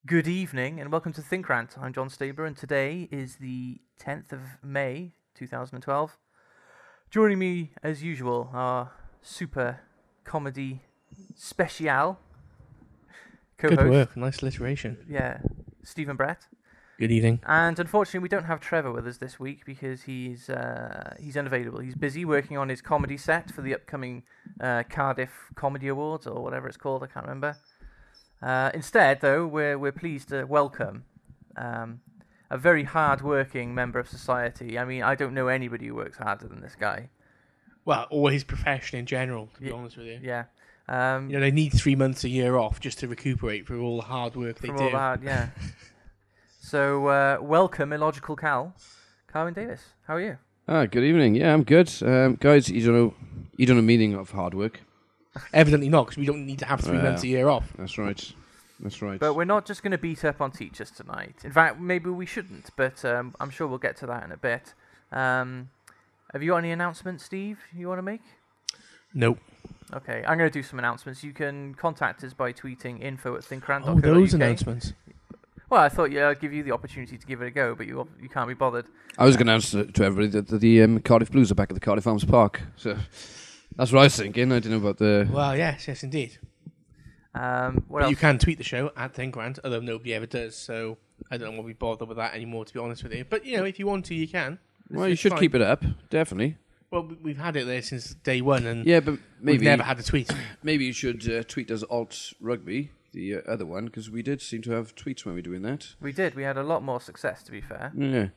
Good evening and welcome to Think Rant. I'm John Stabler and today is the 10th of May 2012. Joining me as usual are super comedy special co-host. Good work, nice alliteration. Yeah, Stephen Brett. Good evening. And unfortunately we don't have Trevor with us this week because he's unavailable. He's busy working on his comedy set for the upcoming Cardiff Comedy Awards or whatever it's called, I can't remember. Instead, though, we're pleased to welcome a very hard-working member of society. I mean, I don't know anybody who works harder than this guy. Well, or his profession in general, to be honest with you. Yeah. They need 3 months a year off just to recuperate for all the hard work they do. All the hard, yeah. So, welcome, Illogical Cal. Carwyn Davis, how are you? Good evening. Yeah, I'm good. Guys, you don't know meaning of hard work. Evidently not, because we don't need to have 3 months a year off. That's right. But we're not just going to beat up on teachers tonight. In fact, maybe we shouldn't, but I'm sure we'll get to that in a bit. Have you got any announcements, Steve, you want to make? Nope. Okay, I'm going to do some announcements. You can contact us by tweeting info@thinkrant.co.uk. Oh, those announcements. Well, I thought I'd give you the opportunity to give it a go, but you can't be bothered. I was going to announce to everybody that the Cardiff Blues are back at the Cardiff Arms Park. So that's what I was thinking. I didn't know about the... Well, yes, indeed. But you can tweet the show at ThinkRant, although nobody ever does, so I don't want to be bothered with that anymore, to be honest with you. But, if you want to, you can. Well, you should keep it up, definitely. Well, we've had it there since day one, and yeah, but maybe we've never had a tweet. Maybe you should tweet as Alt Rugby, the other one, because we did seem to have tweets when we were doing that. We did. We had a lot more success, to be fair. Yeah.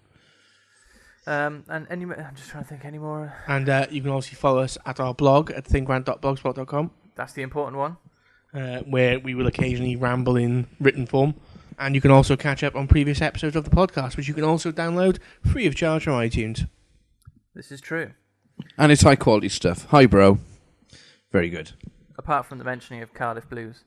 And I'm just trying to think any more. And you can also follow us at our blog at thinkrant.blogspot.com. That's the important one. Where we will occasionally ramble in written form. And you can also catch up on previous episodes of the podcast, which you can also download free of charge from iTunes. This is true. And it's high quality stuff. Highbrow. Very good. Apart from the mentioning of Cardiff Blues.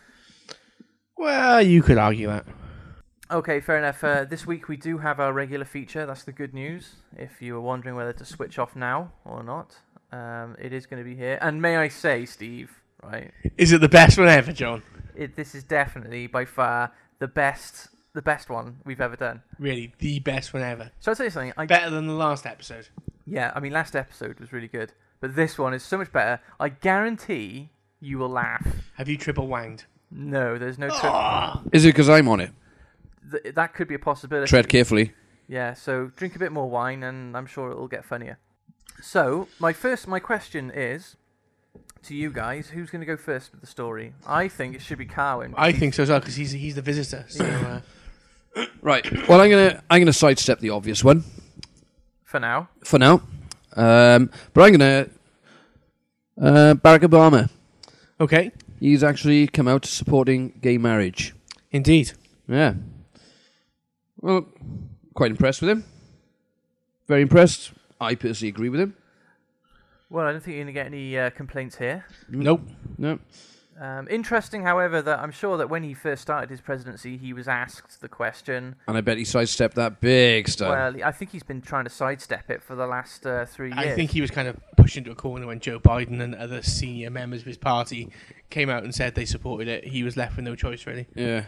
Well, you could argue that. Okay, fair enough. This week we do have our regular feature. That's the good news. If you were wondering whether to switch off now or not, it is going to be here. And may I say, Steve, right? Is it the best one ever, John? This is definitely, by far, the best one we've ever done. Really, the best one ever. So I'll tell you something. Better than the last episode. Yeah, I mean, last episode was really good. But this one is so much better. I guarantee you will laugh. Have you triple wanged? No, there's no triple. Is it because I'm on it? That could be a possibility. Tread carefully. Yeah, so drink a bit more wine and I'm sure it'll get funnier. So, my question is, to you guys, who's going to go first with the story? I think it should be Carwyn. I think so as well, because he's the visitor. So, Right. Well, I'm gonna sidestep the obvious one. For now. But I'm gonna Barack Obama. Okay. He's actually come out supporting gay marriage. Indeed. Yeah. Well, quite impressed with him. Very impressed. I personally agree with him. Well, I don't think you're going to get any complaints here. Nope. No. Interesting, however, that I'm sure that when he first started his presidency, he was asked the question. And I bet he sidestepped that big style. Well, I think he's been trying to sidestep it for the last 3 years. I think he was kind of pushed into a corner when Joe Biden and other senior members of his party came out and said they supported it. He was left with no choice, really. Yeah,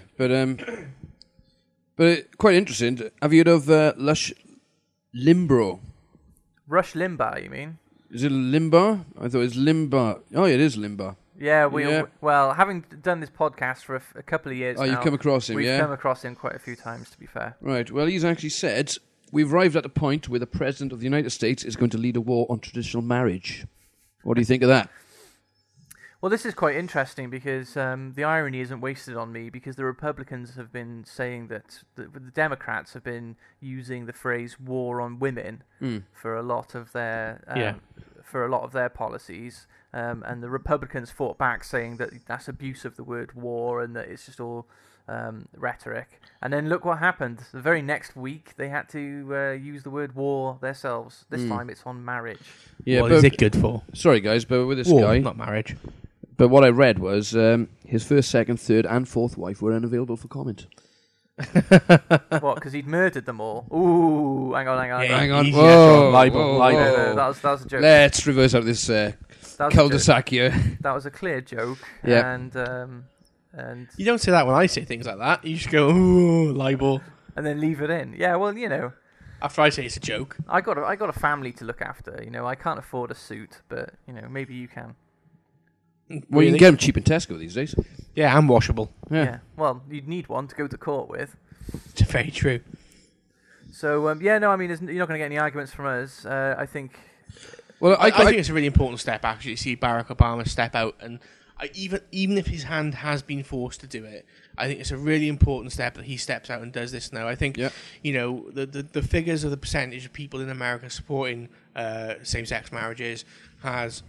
but quite interesting. Have you heard of Rush Limbaugh? Rush Limbaugh, you mean? Is it Limbaugh? I thought it was Limbaugh. Oh, yeah, it is Limbaugh. Yeah, well, having done this podcast for a couple of years now... Oh, you've come across him, We've come across him quite a few times, to be fair. Right, well, he's actually said, we've arrived at a point where the President of the United States is going to lead a war on traditional marriage. What do you think of that? Well, this is quite interesting because the irony isn't wasted on me because the Republicans have been saying that the Democrats have been using the phrase "war on women" for a lot of their policies, and the Republicans fought back, saying that that's abuse of the word "war" and that it's just all rhetoric. And then look what happened. The very next week, they had to use the word "war" themselves. This time, it's on marriage. Yeah, what is it good for? Sorry, guys, but with this war, guy, not marriage. But what I read was his first, second, third, and fourth wife were unavailable for comment. What? Because he'd murdered them all? Ooh, hang on. Yeah, hang on. Whoa, libel. No, that was a joke. Let's reverse out this cul-de-sac here. That was a clear joke. Yeah. And and You don't say that when I say things like that. You just go, ooh, libel. and then leave it in. Yeah, well, After I say it's a joke. I got a family to look after. I can't afford a suit, but maybe you can. Well, you can get them cheap in Tesco these days. Yeah, and washable. Yeah. Well, you'd need one to go to court with. It's very true. So you're not going to get any arguments from us. I think. Well, I think it's a really important step, actually, to see Barack Obama step out. And even if his hand has been forced to do it, I think it's a really important step that he steps out and does this now. I think, the figures of the percentage of people in America supporting same-sex marriages has,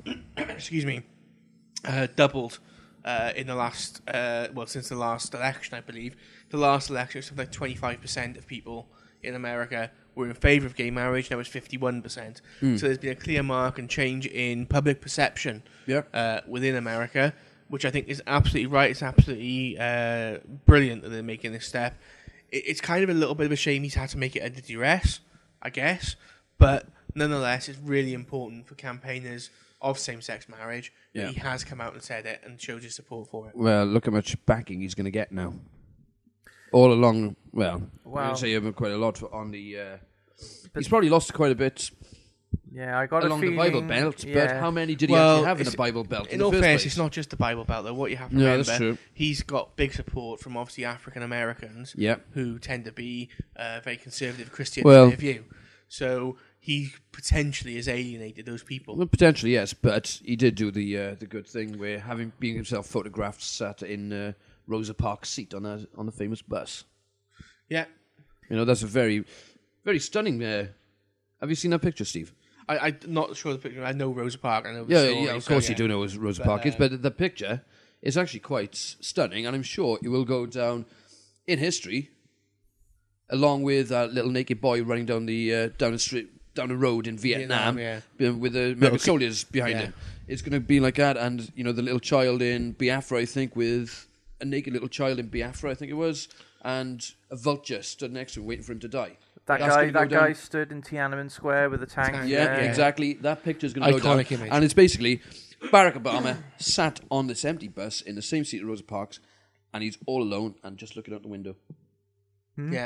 doubled in the last, since the last election, I believe. The last election, it was something like 25% of people in America were in favour of gay marriage. Now it's 51%. So there's been a clear mark and change in public perception within America, which I think is absolutely right. It's absolutely brilliant that they're making this step. It's kind of a little bit of a shame he's had to make it under duress, I guess. But nonetheless, it's really important for campaigners of same-sex marriage that he has come out and said it and showed his support for it. Well, look how much backing he's going to get now. All along, I'm going to say quite a lot on the... he's probably lost quite a bit I got along a the feeling, Bible Belt, but how many did he actually have in the Bible Belt? In all fairness, it's not just the Bible Belt, though. What you have to remember, that's true. He's got big support from obviously African Americans who tend to be very conservative Christian in their view. So he potentially has alienated those people. Well, potentially, yes, but he did do the good thing where being himself photographed sat in Rosa Parks' seat on the famous bus. Yeah. That's a very, very stunning... have you seen that picture, Steve? I'm not sure of the picture. I know Rosa Parks. I know the Yeah, story, of course you do know who Rosa Parks is, but the picture is actually quite stunning, and I'm sure it will go down in history, along with that little naked boy running down the road in Vietnam with the American soldiers behind him. It's going to be like that, and the little child in Biafra, I think, with a naked little child in Biafra, I think it was, and a vulture stood next to him waiting for him to die. That guy stood in Tiananmen Square with a tank. Yeah, exactly. That picture's going to go down. Iconic image. And it's basically Barack Obama sat on this empty bus in the same seat as Rosa Parks, and he's all alone and just looking out the window. Yeah.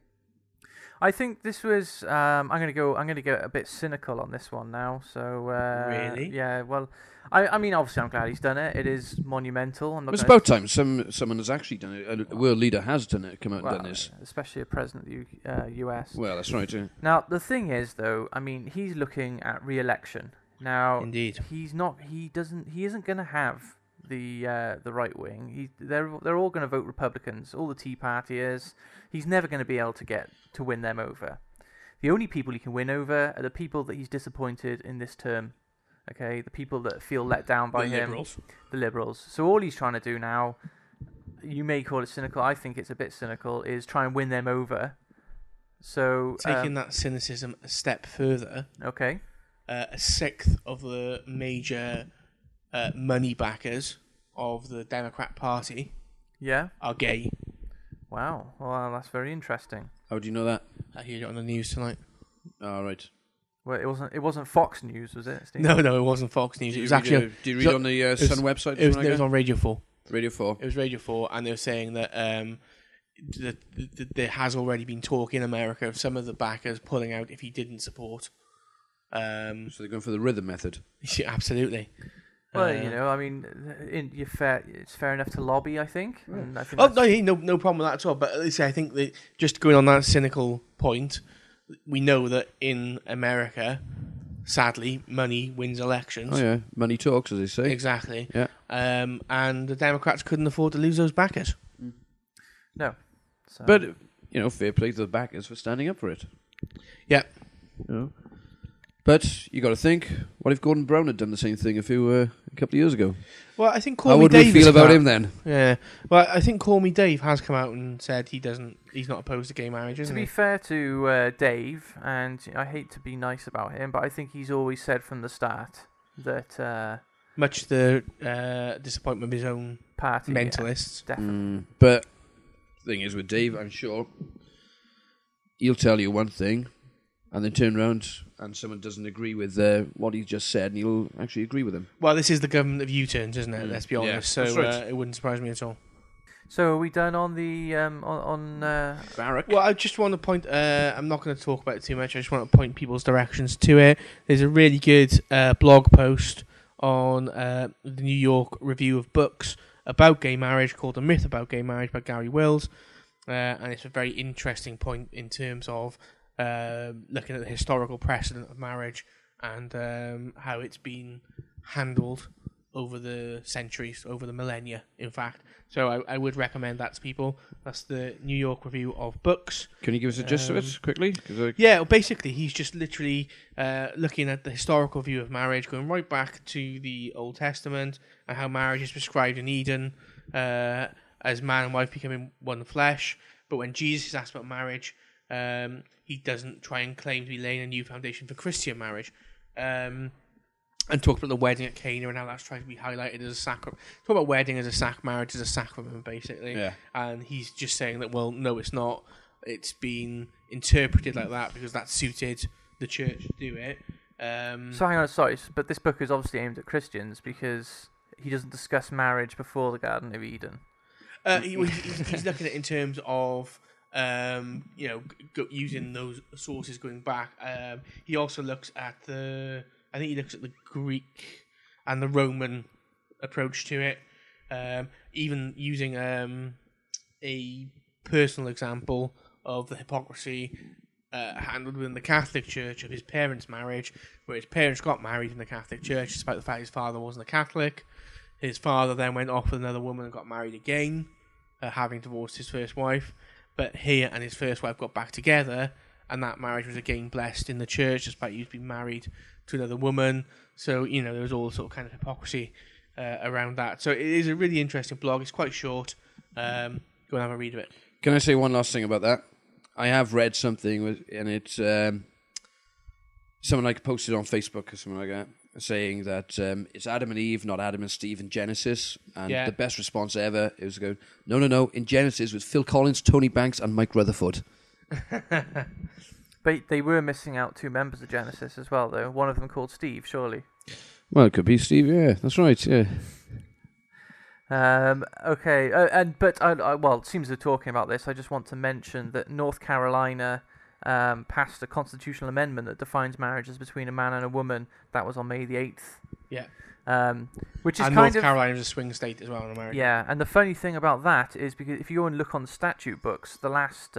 I think this was. I'm going to get a bit cynical on this one now. So really, yeah. Well, I mean, obviously, I'm glad he's done it. It is monumental. It's about time someone has actually done it. A world leader has done it. Come out and done this, especially a president of the U.S. Well, that's right. Yeah. Now the thing is, though, I mean, he's looking at re-election now. Indeed, he's not. He isn't going to have the right wing. They're all going to vote Republicans. All the Tea Partiers. He's never going to be able to win them over. The only people he can win over are the people that he's disappointed in this term. Okay, the people that feel let down by him. The Liberals. So all he's trying to do now, you may call it cynical, I think it's a bit cynical, is try and win them over. So taking that cynicism a step further. Okay. A sixth of the major money backers of the Democrat Party are gay. Wow. Well, that's very interesting. How do you know that? I heard it on the news tonight. Oh, right. Well, it wasn't Fox News, was it, Steve? No, it wasn't Fox News. It was actually... Did you read on the Sun website? It was on Radio 4. Radio 4. It was Radio 4, and they were saying that there has already been talk in America of some of the backers pulling out if he didn't support. So they're going for the rhythm method. Yeah, absolutely. Well, I mean, it's fair enough to lobby, I think. And I think no problem with that at all. But at least I think that just going on that cynical point, we know that in America, sadly, money wins elections. Oh yeah, money talks, as they say. Exactly. Yeah. And the Democrats couldn't afford to lose those backers. No. So. But fair play to the backers for standing up for it. Yeah. But you got to think, what if Gordon Brown had done the same thing a couple of years ago? Well, I think how would we feel about him then? Yeah. Well, I think Call Me Dave has come out and said he's not opposed to gay marriage, isn't he? To be fair to Dave, and I hate to be nice about him, but I think he's always said from the start that... much the disappointment of his own party, mentalists. Yeah, definitely. But the thing is, with Dave, I'm sure he'll tell you one thing, and then turn around and someone doesn't agree with what he just said, and he'll actually agree with him. Well, this is the government of U-turns, isn't it? Let's be honest. Yeah, so right. it wouldn't surprise me at all. So are we done on the Barak. Well, I just want to point. I'm not going to talk about it too much. I just want to point people's directions to it. There's a really good blog post on the New York Review of Books about gay marriage called "A Myth About Gay Marriage" by Gary Wills, and it's a very interesting point in terms of looking at the historical precedent of marriage and how it's been handled over the centuries, over the millennia, in fact. So I would recommend that to people. That's the New York Review of Books. Can you give us a gist of it quickly? Yeah, well, basically, he's just literally looking at the historical view of marriage, going right back to the Old Testament and how marriage is prescribed in Eden as man and wife becoming one flesh. But when Jesus is asked about marriage, he doesn't try and claim to be laying a new foundation for Christian marriage. And talked about the wedding at Cana and how that's trying to be highlighted as a sacrament. Talk about wedding as a marriage as a sacrament, basically. Yeah. And he's just saying that, well, no, it's not. It's been interpreted like that because that suited the church to do it. So hang on, sorry, but this book is obviously aimed at Christians because he doesn't discuss marriage before the Garden of Eden. He's looking at it in terms of using those sources going back. He also looks at the Greek and the Roman approach to it. Even using a personal example of the hypocrisy handled within the Catholic Church of his parents' marriage, where his parents got married in the Catholic Church despite the fact his father wasn't a Catholic. His father then went off with another woman and got married again, having divorced his first wife. But he and his first wife got back together, and that marriage was again blessed in the church despite he being married to another woman. So, there was all sort of kind of hypocrisy around that. So it is a really interesting blog. It's quite short. Go and have a read of it. Can I say one last thing about that? I have read something, and it's someone like posted on Facebook or something like that, saying that it's Adam and Eve, not Adam and Steve in Genesis. And the best response ever is going, no, in Genesis with Phil Collins, Tony Banks, and Mike Rutherford. But they were missing out 2 members of Genesis as well, though. One of them called Steve, surely. Well, it could be Steve. Yeah, that's right. Yeah. Okay, it seems we're talking about this. I just want to mention that North Carolina passed a constitutional amendment that defines marriages between a man and a woman. That was on May the 8th. Yeah. Which is North Carolina is a swing state as well in America. Yeah, and the funny thing about that is because if you go and look on the statute books, the last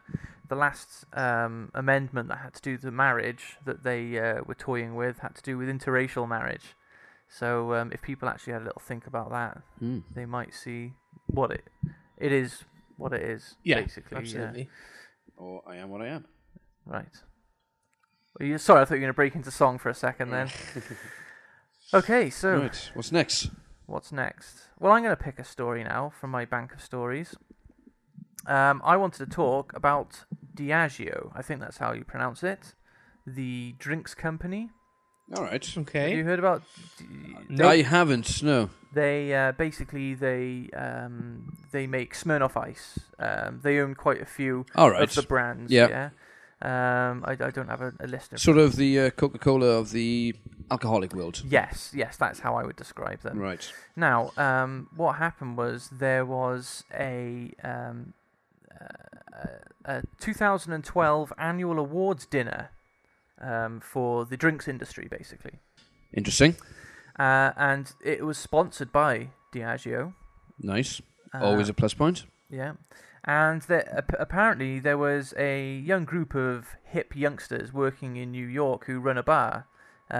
amendment that had to do with the marriage that they were toying with had to do with interracial marriage. So if people actually had a little think about that, they might see what it is. What it is, basically. Absolutely. Or I am what I am. Right. Well, sorry, I thought you were going to break into song for a second then. Okay, so... Right, what's next? Well, I'm going to pick a story now from my bank of stories. I wanted to talk about Diageo. I think that's how you pronounce it. The drinks company. All right. Okay. Have you heard about... No. I haven't, no. They basically they make Smirnoff Ice. They own quite a few of the brands. Yeah. I don't have a list. Sort of the Coca-Cola of the alcoholic world. Yes, that's how I would describe them. Right. Now, what happened was there was a 2012 annual awards dinner for the drinks industry, basically. Interesting. And it was sponsored by Diageo. Nice. Always a plus point. Yeah. And apparently there was a young group of hip youngsters working in New York who run a bar,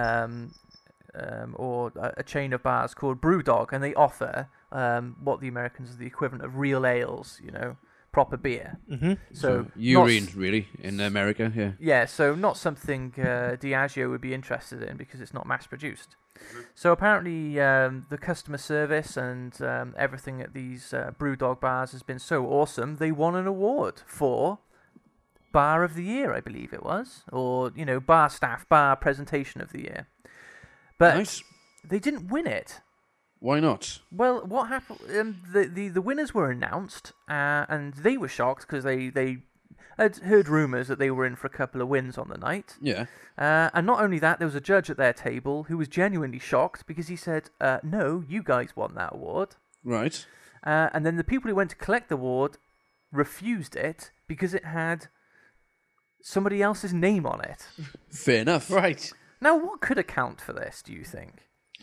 or a chain of bars called Brewdog, and they offer what the Americans are the equivalent of real ales, proper beer. Mm-hmm. So urine, really, in America, yeah. Yeah, so not something Diageo would be interested in because it's not mass-produced. Mm-hmm. So apparently the customer service and everything at these Brewdog bars has been so awesome, they won an award for Bar of the Year, I believe it was, or, bar staff, bar presentation of the year. But nice. They didn't win it. Why not? Well, what happened? The winners were announced, and they were shocked because they had heard rumours that they were in for a couple of wins on the night. Yeah. And not only that, there was a judge at their table who was genuinely shocked because he said, "No, you guys won that award." Right. And then the people who went to collect the award refused it because it had somebody else's name on it. Fair enough. Right. Now, what could account for this, do you think?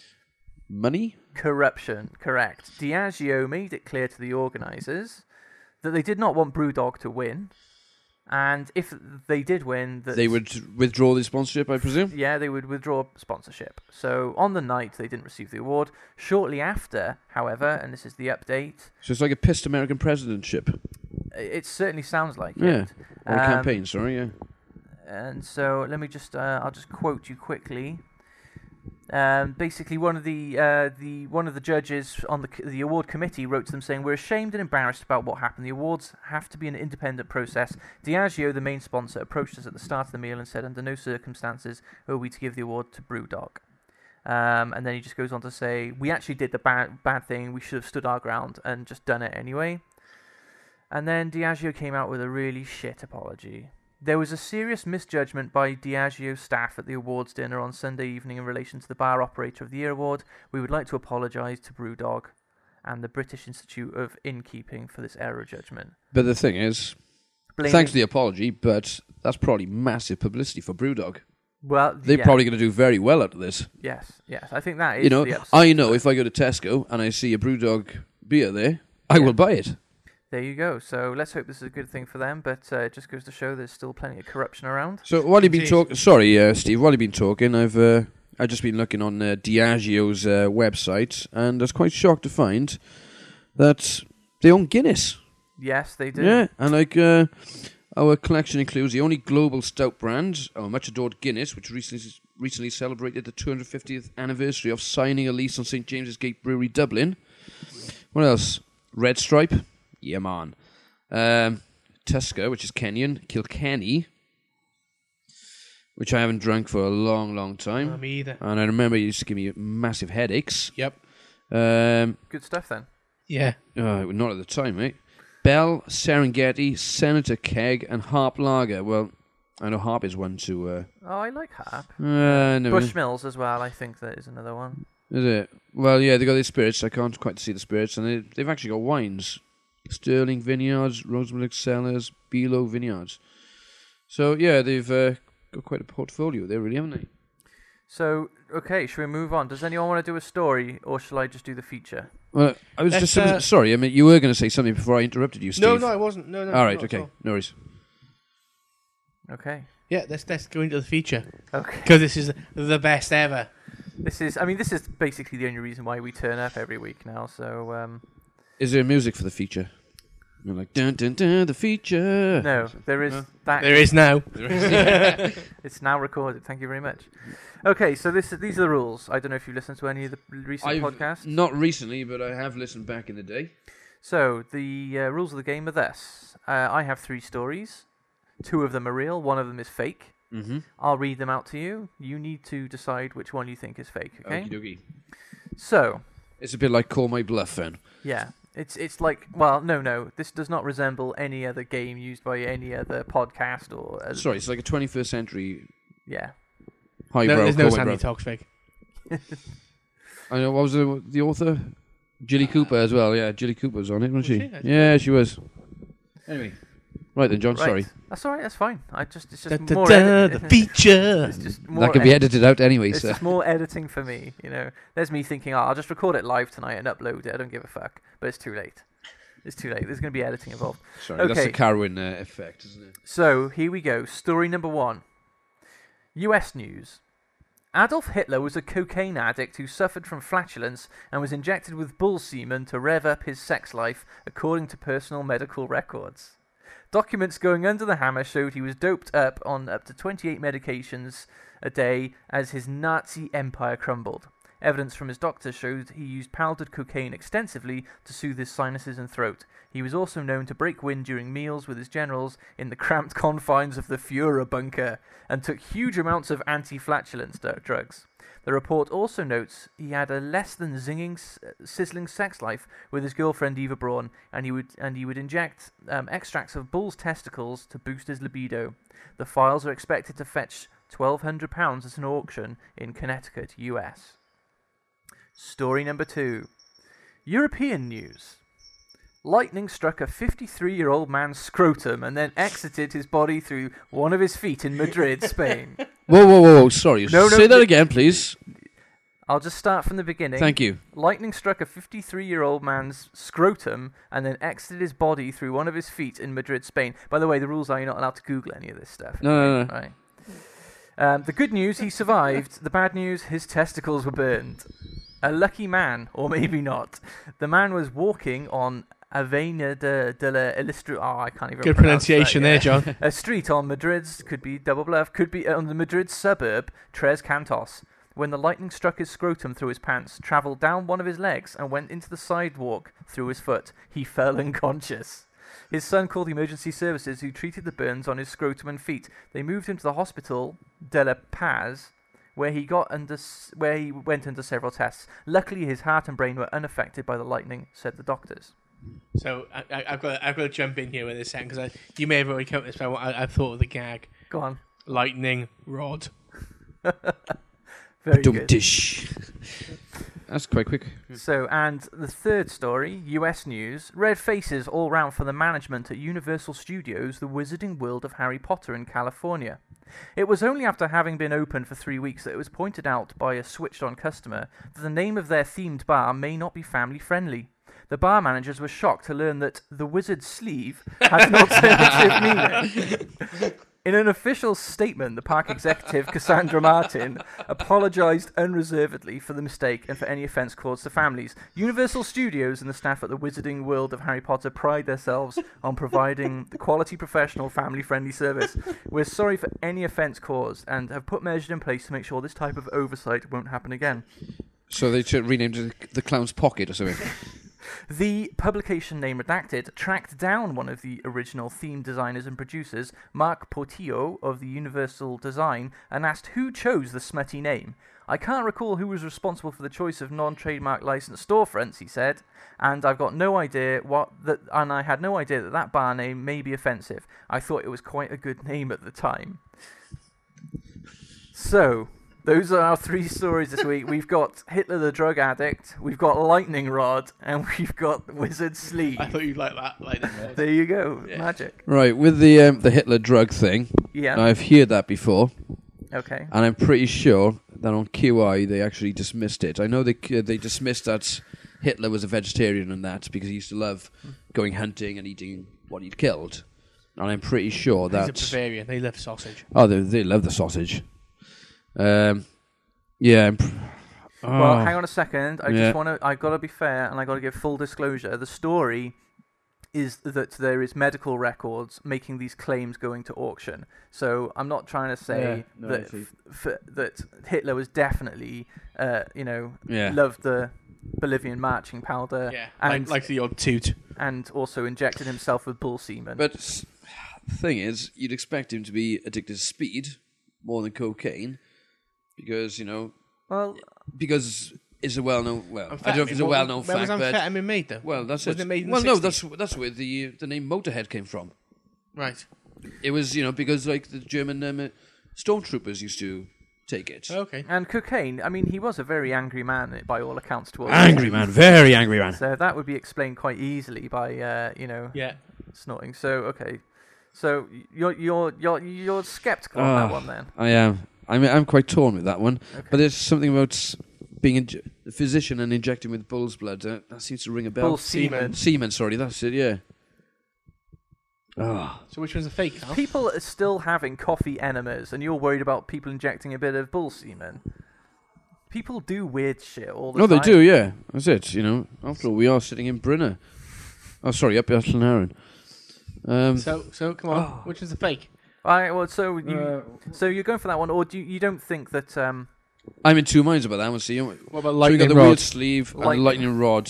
Money? Corruption, correct. Diageo made it clear to the organisers that they did not want Brewdog to win. And if they did win... They would withdraw the sponsorship, I presume? Yeah, they would withdraw sponsorship. So on the night, they didn't receive the award. Shortly after, however, and this is the update... So it's like a pissed American presidentship. It certainly sounds like Yeah. it. Or a campaign, sorry, yeah. And so let me just... I'll just quote you quickly. Basically, one of the judges on the award committee wrote to them saying, "We're ashamed and embarrassed about what happened. The awards have to be an independent process. Diageo, the main sponsor, approached us at the start of the meal and said, under no circumstances are we to give the award to Brewdog." And then he just goes on to say, "We actually did the bad thing. We should have stood our ground and just done it anyway." And then Diageo came out with a really shit apology. "There was a serious misjudgment by Diageo staff at the awards dinner on Sunday evening in relation to the Bar Operator of the Year award. We would like to apologise to Brewdog and the British Institute of Innkeeping for this error of judgment." But the thing is, thanks for the apology, but that's probably massive publicity for Brewdog. Well, They're probably going to do very well out of this. Yes. I think that is. You know, the I know if I go to Tesco and I see a Brewdog beer there, I will buy it. There you go. So let's hope this is a good thing for them, but it just goes to show there's still plenty of corruption around. So while you've been talking, sorry, Steve, while you've been talking, I've just been looking on Diageo's website, and I was quite shocked to find that they own Guinness. Yes, they do. Yeah, and like our collection includes the only global stout brand, our much adored Guinness, which recently celebrated the 250th anniversary of signing a lease on St James's Gate Brewery, Dublin. What else? Red Stripe. Yeah, man. Tusker, which is Kenyan. Kilkenny, which I haven't drunk for a long, long time. Me either. And I remember it used to give me massive headaches. Yep. Good stuff then. Yeah. Not at the time, mate. Bell, Serengeti, Senator Keg, and Harp Lager. Well, I know Harp is one to... Oh, I like Harp. No, Bushmills as well, I think that is another one. Is it? Well, yeah, they got their spirits. I can't quite see the spirits. And they've actually got wines. Sterling Vineyards, Rosemont Cellars, Beelo Vineyards. So, yeah, they've got quite a portfolio there, really, haven't they? So, okay, should we move on? Does anyone want to do a story, or shall I just do the feature? Well, I was just... sorry, I mean, you were going to say something before I interrupted you, Steve. No, I wasn't. No. All right, okay. No worries. Okay. Yeah, let's go into the feature. Okay. Because this is the best ever. This is basically the only reason why we turn up every week now, so... Is there music for the feature? You're like, dun dun dun, the feature. No, there is that. There is now. It's now recorded. Thank you very much. Okay, so these are the rules. I don't know if you've listened to any of the recent podcasts. Not recently, but I have listened back in the day. So the rules of the game are thus: I have 3 stories. 2 of them are real. 1 of them is fake. Mm-hmm. I'll read them out to you. You need to decide which one you think is fake. Okay. Okie dokie. So. It's a bit like Call My Bluff, then. Yeah. It's like, well, no. This does not resemble any other game used by any other podcast or... Sorry, it's like a 21st century... Yeah. Highbrow There's no Call My Sandy Bluff. Talks fake. I know, what was the author? Jilly Cooper as well, yeah. Jilly Cooper was on it, wasn't she? Yeah, she was. Anyway. Right then, John, sorry. That's alright, that's fine. It's just more the feature. It's just more that can be edited out anyway, It's so. just more editing for me, you know. There's me thinking, I'll just record it live tonight and upload it. I don't give a fuck. But it's too late. It's too late. There's going to be editing involved. Sorry, that's the Carwin effect, isn't it? So, here we go. Story number 1. US news. Adolf Hitler was a cocaine addict who suffered from flatulence and was injected with bull semen to rev up his sex life, according to personal medical records. Documents going under the hammer showed he was doped up on up to 28 medications a day as his Nazi empire crumbled. Evidence from his doctor showed he used powdered cocaine extensively to soothe his sinuses and throat. He was also known to break wind during meals with his generals in the cramped confines of the Führer bunker and took huge amounts of anti-flatulence drugs. The report also notes he had a less than sizzling sex life with his girlfriend Eva Braun, and he would inject extracts of bull's testicles to boost his libido. The files are expected to fetch £1,200 at an auction in Connecticut, US. Story number 2. European news. Lightning struck a 53-year-old man's scrotum and then exited his body through one of his feet in Madrid, Spain. Whoa. Sorry. Say that again, please. I'll just start from the beginning. Thank you. Lightning struck a 53-year-old man's scrotum and then exited his body through one of his feet in Madrid, Spain. By the way, the rules are you're not allowed to Google any of this stuff. No. Right. The good news, he survived. The bad news, his testicles were burned. A lucky man, or maybe not. The man was walking on Avena de la Illustra. Oh, I can't even. Good pronunciation that, there, John. A street on Madrid's, could be Double Bluff, could be on the Madrid suburb Tres Cantos, when the lightning struck his scrotum through his pants, travelled down one of his legs, and went into the sidewalk through his foot. He fell unconscious. His son called emergency services, who treated the burns on his scrotum and feet. They moved him to the hospital de la Paz, where he went under several tests. Luckily, his heart and brain were unaffected by the lightning, said the doctors. So I've got to jump in here with this second because you may have already covered this, but I thought of the gag. Go on. Lightning rod. Very good. That's quite quick. So, and the third story, US news, red faces all round for the management at Universal Studios, the Wizarding World of Harry Potter in California. It was only after having been open for 3 weeks that it was pointed out by a switched-on customer that the name of their themed bar may not be family-friendly. The bar managers were shocked to learn that the wizard's sleeve has an alternative meaning. In an official statement, the park executive, Cassandra Martin, apologised unreservedly for the mistake and for any offence caused to families. Universal Studios and the staff at the Wizarding World of Harry Potter pride themselves on providing the quality, professional, family-friendly service. We're sorry for any offence caused and have put measures in place to make sure this type of oversight won't happen again. So they renamed it the Clown's Pocket or something. The publication name redacted tracked down one of the original theme designers and producers, Mark Portillo of the Universal Design, and asked who chose the smutty name. I can't recall who was responsible for the choice of non-trademark licensed storefronts, he said, and I've got no idea I had no idea that bar name may be offensive. I thought it was quite a good name at the time. So, those are our three stories this week. We've got Hitler the drug addict, we've got Lightning Rod, and we've got Wizard Sleeve. I thought you'd like that, Lightning Rod. There you go, Yeah. Magic. Right, with the Hitler drug thing, Yeah. I've heard that before, Okay. and I'm pretty sure that on QI they actually dismissed it. I know they dismissed that Hitler was a vegetarian and that because he used to love going hunting and eating what he'd killed. And I'm pretty sure that... He's a Bavarian. They love sausage. Oh, they love the sausage. Yeah. Well, hang on a second. I've got to be fair and I've got to give full disclosure. The story is that there is medical records making these claims going to auction. So I'm not trying to say that Hitler was definitely, loved the Bolivian marching powder. Yeah, and like the odd toot. And also injected himself with bull semen. But the thing is, you'd expect him to be addicted to speed more than cocaine. Because, because it's a well-known... Well, I don't know if it's a well-known fact, but... Where was amphetamine made, though? Well, that's Wasn't it. it made in well, the no, 60s? that's where the name Motorhead came from. Right. It was, because, the German stormtroopers used to take it. Okay. And cocaine, I mean, he was a very angry man, by all accounts. Towards Angry man, very angry man. So that would be explained quite easily by, snorting. So, okay. So you're skeptical on that one, then? I am. I'm quite torn with that one. Okay. But there's something about being a physician and injecting with bull's blood. That seems to ring a bell. Bull semen. Semen, sorry, that's it, yeah. Oh. So which one's a fake, Carl? People are still having coffee enemas, and you're worried about people injecting a bit of bull semen. People do weird shit all the time. No, they do, yeah. That's it, After all, we are sitting in Brynner. Oh, sorry, up at Llanharan. So come on. Which one's a fake? Well, so you're going for that one, or you don't think that? I'm in two minds about that one. See, What about so we lightning got the rod? weird sleeve and the lightning rod.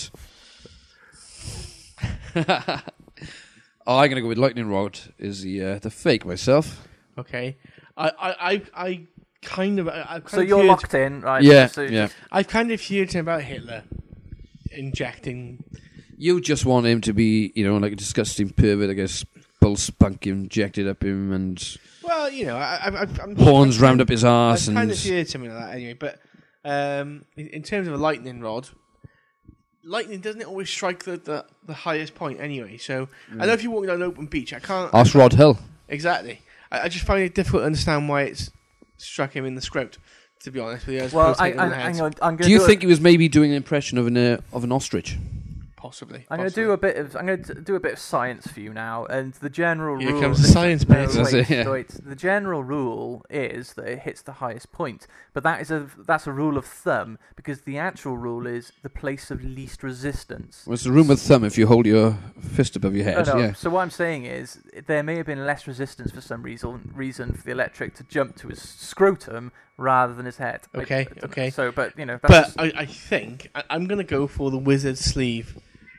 I'm gonna go with lightning rod. Is the fake myself? Okay. I kind of. So you're locked in, right? Yeah, So yeah. I've kind of heard about Hitler injecting. You just want him to be, like a disgusting pervert, I guess. Bull spunk injected up him and Well, I'm horns rammed up his arse. I've And kind of heard something like that anyway. But in terms of a lightning rod, lightning doesn't it always strike the highest point anyway? So I know if you're walking down an open beach, I can't. Ask Rod Hill. Exactly. I just find it difficult to understand why it's struck him in the script. To be honest with you, Well, hang on. Do you think he was maybe doing an impression of an ostrich? Possibly. I'm going to do a bit of science for you now, and the general Here rule. comes the science bit. The general rule is that it hits the highest point, but that's a rule of thumb because the actual rule is the place of least resistance. Well, it's a rule of thumb if you hold your fist above your head. No. Yeah. So what I'm saying is there may have been less resistance for some reason for the electric to jump to his scrotum rather than his head. Okay. So, but But I think I'm going to go for the wizard's sleeve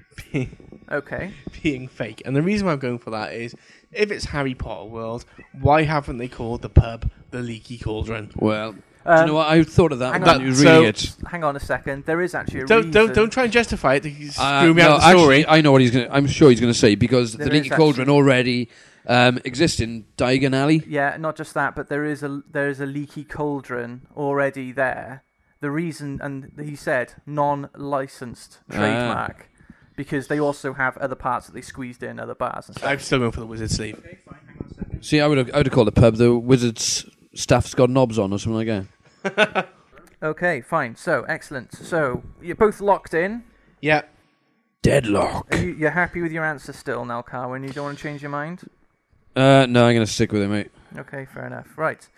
being fake. And the reason why I'm going for that is, if it's Harry Potter world, why haven't they called the pub the Leaky Cauldron? Well, do you know what? I thought of that when you were reading it. Hang on a second. There is actually a reason. Don't try and justify it to screw me out of the story. Actually, I know what he's going to... I'm sure he's going to say, because the Leaky Cauldron already exists in Diagon Alley. Yeah, not just that, but there is a Leaky Cauldron already there. The reason, and he said, non-licensed trademark. Because they also have other parts that they squeezed in, other bars and stuff. I'm still going for the wizard's sleeve. Okay, fine, hang on a second. See, I would have called the pub the Wizard's Staff's Got Knobs On or something like that. Okay, fine. So, excellent. So, you're both locked in. Yeah. Deadlock. You're happy with your answer still now, Carwyn? You don't want to change your mind? No, I'm going to stick with it, mate. Okay, fair enough. Right.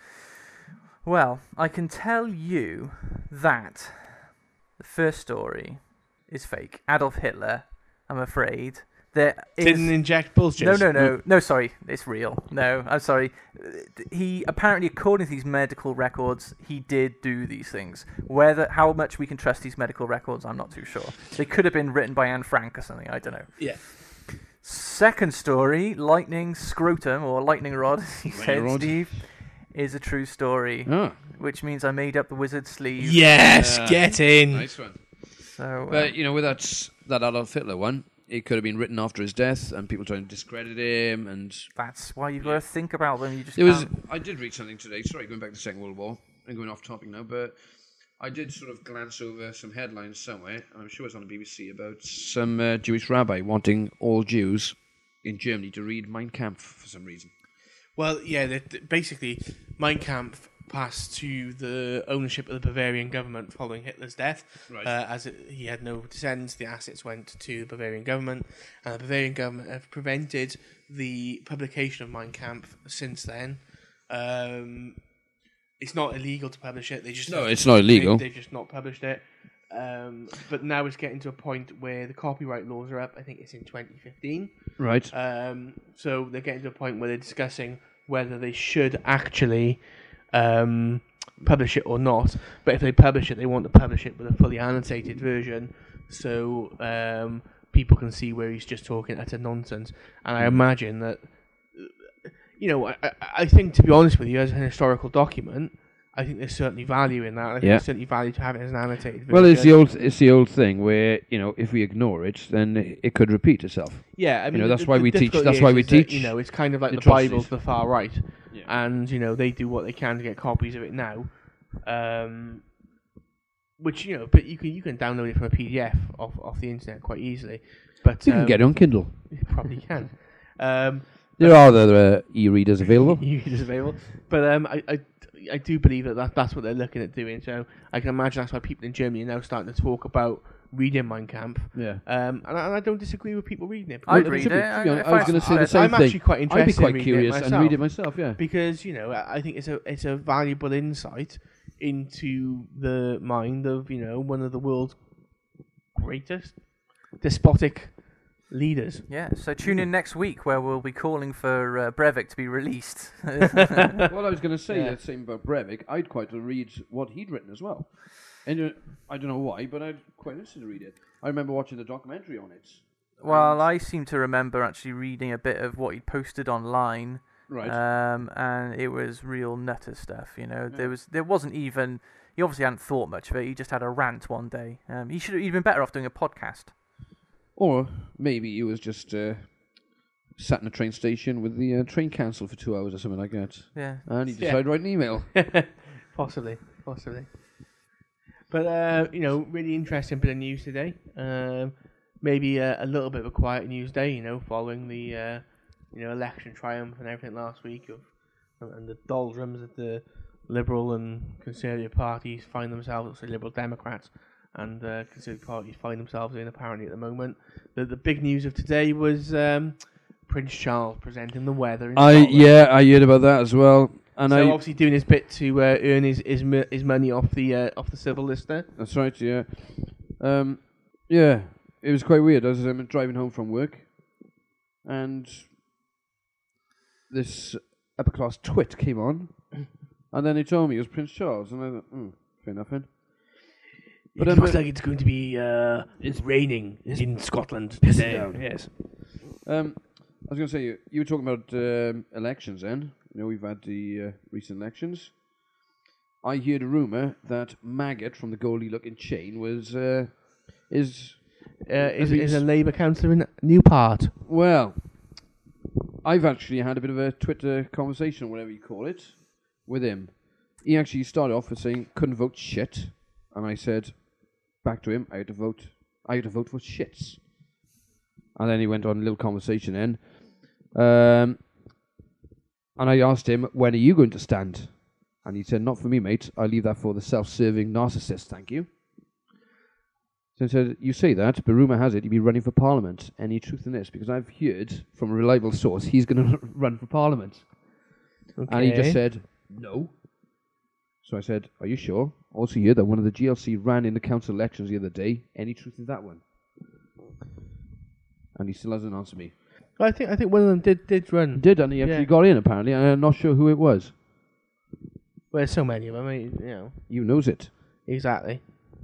Well, I can tell you that the first story is fake. Adolf Hitler, I'm afraid. Didn't inject bullshit. No, sorry. It's real. No, I'm sorry. He apparently, according to these medical records, he did do these things. How much we can trust these medical records, I'm not too sure. They could have been written by Anne Frank or something. I don't know. Yeah. Second story, lightning scrotum, or lightning rod, as you said, rod. Steve, is a true story. Oh. Which means I made up the wizard's sleeve. Yes, get in. Nice one. So, But, with that Adolf Hitler one, it could have been written after his death, and people trying to discredit him, and... That's why you've got to think about them. You just I did read something today, sorry, going back to the Second World War, and going off topic now, but I did sort of glance over some headlines somewhere, and I'm sure it's on the BBC, about some Jewish rabbi wanting all Jews in Germany to read Mein Kampf for some reason. Well, yeah, basically, Mein Kampf passed to the ownership of the Bavarian government following Hitler's death. Right. He had no descendants, the assets went to the Bavarian government, and the Bavarian government have prevented the publication of Mein Kampf since then. It's not illegal to publish it. It's not illegal. They've just not published it. But now it's getting to a point where the copyright laws are up. I think it's in 2015. Right. So they're getting to a point where they're discussing whether they should actually publish it or not. But if they publish it, they want to publish it with a fully annotated version, so people can see where he's just talking utter nonsense. And I imagine that, I think, to be honest with you, as an historical document, I think there's certainly value in that. I think there's certainly value to have it as an annotated version. Well, it's the old thing where, if we ignore it, then it could repeat itself. Yeah, I mean, that's why we teach. That's is why we that, teach. It's kind of like the atrocities. Bible to the far right, Yeah. and they do what they can to get copies of it now. Which but you can download it from a PDF off the internet quite easily. But You can get it on Kindle. You probably can. There are other e-readers available. E-readers available, but I do believe that's what they're looking at doing. So I can imagine that's why people in Germany are now starting to talk about reading Mein Kampf. Yeah. And I don't disagree with people reading it. I'd read it. I was going to say the same I'm thing. actually quite interested. I'd be quite in curious reading it and read it myself. Yeah. Because I think it's a valuable insight into the mind of one of the world's greatest despotic leaders. Yeah, so tune in next week where we'll be calling for Breivik to be released. Well, I was going to say the same about Breivik. I'd quite like to read what he'd written as well. And I don't know why, but I'd quite interested to read it. I remember watching the documentary on it. Well, I seem to remember actually reading a bit of what he'd posted online. Right. And it was real nutter stuff, There wasn't even... He obviously hadn't thought much of it. He just had a rant one day. He'd been better off doing a podcast. Or maybe he was just sat in a train station with the train cancelled for 2 hours or something like that. Yeah. And he decided to write an email. Possibly. But really interesting bit of news today. Maybe a little bit of a quiet news day, following the election triumph and everything last week and the doldrums that the Liberal and Conservative parties find themselves, the Liberal Democrats and Conservative parties find themselves in apparently at the moment. The big news of today was Prince Charles presenting the weather in Scotland. I heard about that as well. And obviously doing his bit to earn his money off the civil lister. That's right, yeah. It was quite weird. I was driving home from work, and this upper class twit came on, and then he told me it was Prince Charles, and I thought, fair enough then. But it looks like it's going to be it's raining in Scotland today. Yes. I was going to say, you were talking about elections then. We've had the recent elections. I heard a rumour that Maggot from the Goldie Looking Chain is a Labour councillor in Newport. Well, I've actually had a bit of a Twitter conversation, or whatever you call it, with him. He actually started off with saying, couldn't vote shit. And I said back to him, I had to vote for shits. And then he went on a little conversation then. And I asked him, when are you going to stand? And he said, not for me, mate. I leave that for the self-serving narcissist, thank you. So I said, you say that, but rumour has it you'd be running for Parliament. Any truth in this? Because I've heard from a reliable source he's going to run for Parliament. Okay. And he just said, no. So I said, are you sure? Also heard that one of the GLC ran in the council elections the other day. Any truth in that one? And he still hasn't answered me. I think one of them did run. Did, and he actually got in, apparently. I'm not sure who it was. Well, there's so many of them. I mean, You knows it. Exactly.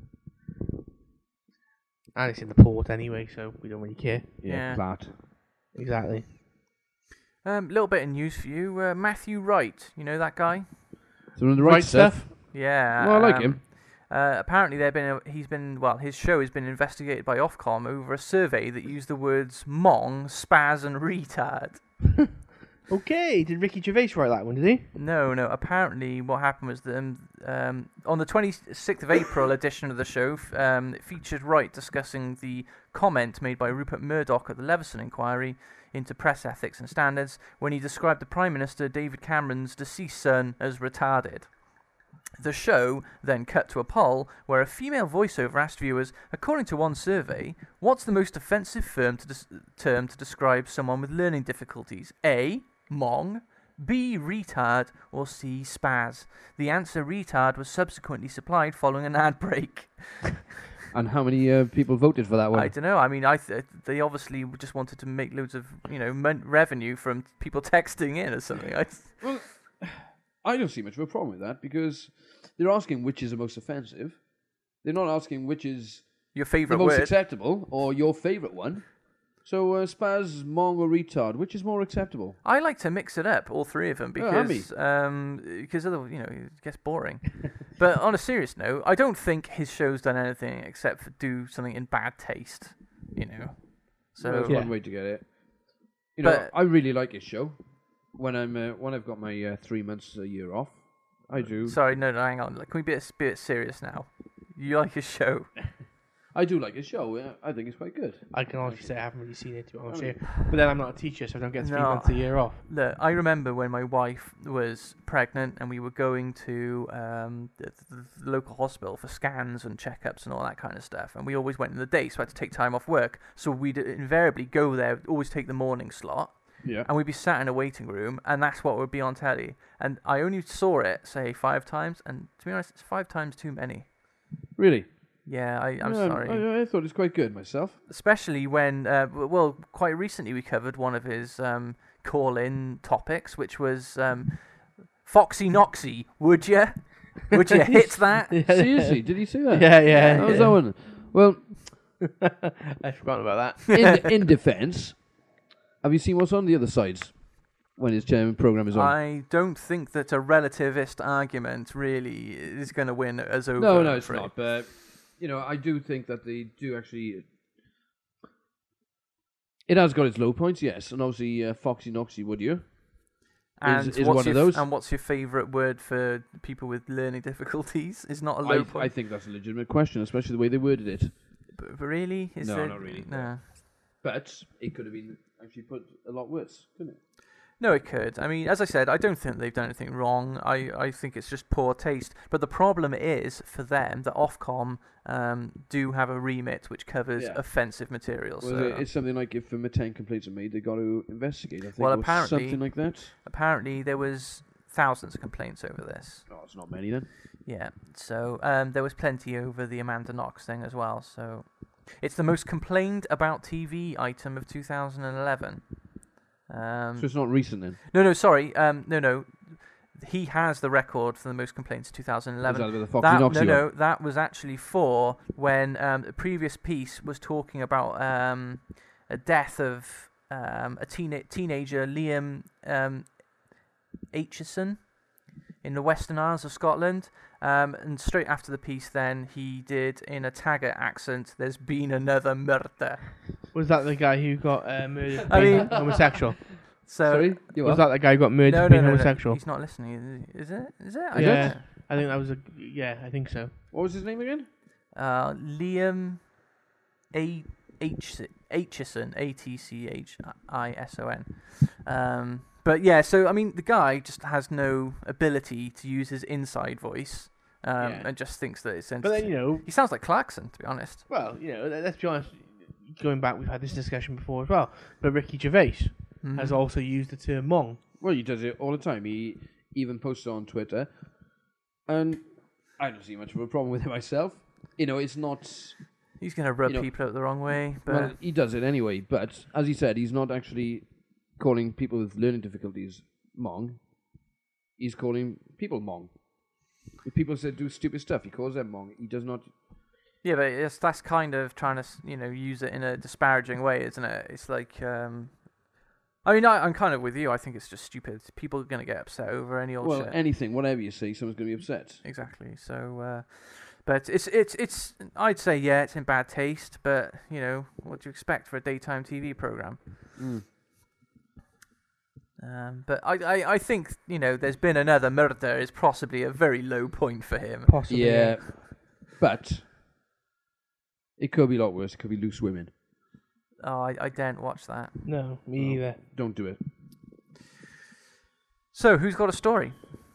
And it's in the port anyway, so we don't really care. Yeah. Flat. Exactly. Little bit of news for you. Matthew Wright, you know that guy? So on the right stuff? Yeah. Well, I like him. Apparently, his show has been investigated by Ofcom over a survey that used the words mong, spaz, and retard. Okay, did Ricky Gervais write that one, did he? No. Apparently, what happened was that on the 26th of April edition of the show, it featured Wright discussing the comment made by Rupert Murdoch at the Leveson inquiry into press ethics and standards when he described the Prime Minister David Cameron's deceased son as retarded. The show then cut to a poll where a female voiceover asked viewers, according to one survey, what's the most offensive term to describe someone with learning difficulties? A. Mong, B. Retard, or C. Spaz. The answer retard was subsequently supplied following an ad break. And how many people voted for that one? I don't know. I mean, they obviously just wanted to make loads of revenue from people texting in or something. Well, I don't see much of a problem with that because they're asking which is the most offensive. They're not asking which is your favourite the most word. acceptable or your favourite one. So spaz, mong, or retard, which is more acceptable? I like to mix it up, all three of them, because otherwise, it gets boring. But on a serious note, I don't think his show's done anything except for do something in bad taste. So that's one way to get it. I really like his show. When I've got my 3 months a year off, I do. Sorry, no, hang on. Can we be a bit serious now? You like his show? I do like his show. I think it's quite good. I can honestly say I haven't really seen it, to be honest with you. But then I'm not a teacher, so I don't get 3 months a year off. Look, I remember when my wife was pregnant and we were going to the local hospital for scans and checkups and all that kind of stuff. And we always went in the day, so I had to take time off work. So we'd invariably go there, always take the morning slot. Yeah. And we'd be sat in a waiting room, and that's what would be on telly. And I only saw it, say, 5 times, and to be honest, it's 5 times too many. Really? Yeah, I'm sorry. I thought it was quite good myself. Especially when, quite recently we covered one of his call-in topics, which was Foxy Noxy, would you? Would you hit that? Seriously, did he say that? Yeah. That was that one. Well, I forgot about that. in defence, have you seen what's on the other sides when his program is on? I don't think that a relativist argument really is going to win us over. No, it's not. But I do think that they do actually. It has got its low points, yes, and obviously Foxy Noxy, would you? And is what's one of your those. And what's your favourite word for people with learning difficulties? Is not a low I point. think that's a legitimate question, especially the way they worded it. But really? Is No, there... not really. No. But it could have been actually put a lot worse, couldn't it? No, it could. I mean, as I said, I don't think they've done anything wrong. I think it's just poor taste. But the problem is, for them, that Ofcom do have a remit which covers Yeah. offensive material. Well, So it's something like if 10 complaints are made, they've got to investigate, I think, Well, or apparently- something like that. apparently there was thousands of complaints over this. Oh, it's not many then. Yeah. So there was plenty over the Amanda Knox thing as well. So it's the most complained about TV item of 2011. So it's not recent then. No, sorry. No. He has the record for the most complaints 2011. Is that with the Foxy Noxy no, one? that was actually for when the previous piece was talking about a death of a teenager, Liam Aitchison, in the Western Isles of Scotland. And straight after the piece, then he did in a Taggart accent, "There's been another murder." Was that the guy who got murdered for I being mean- homosexual? So Sorry? You Was what? that the guy who got murdered no, for being no, homosexual? he's not listening. Is it? I Yeah. don't know. I think that was I think so. What was his name again? Liam Aitchison, Atchison. But yeah, so I mean, the guy just has no ability to use his inside voice, and just thinks that it's But sensitive. then He sounds like Clarkson, to be honest. well, let's be honest. Going back, we've had this discussion before as well. But Ricky Gervais Mhm. has also used the term "mong." Well, he does it all the time. He even posts it on Twitter. And I don't see much of a problem with it myself. It's not... He's going to rub you know- people out the wrong way, but Well, he does it anyway. But, as he said, he's not actually calling people with learning difficulties Mong. He's calling people Mong. If people say do stupid stuff, he calls them Mong. He does not... yeah, but that's kind of trying to use it in a disparaging way, isn't it? It's like I mean, I'm kind of with you. I think it's just stupid. People are going to get upset over any old Well, shit. anything, whatever you say, someone's going to be upset. Exactly. So, but it's. I'd say it's in bad taste. But what do you expect for a daytime TV program? Mm. But I think there's been another murder is possibly a very low point for him. Possibly. Yeah, but it could be a lot worse. It could be loose women. Oh, I daren't watch that. No, me either. Don't do it. So, who's got a story?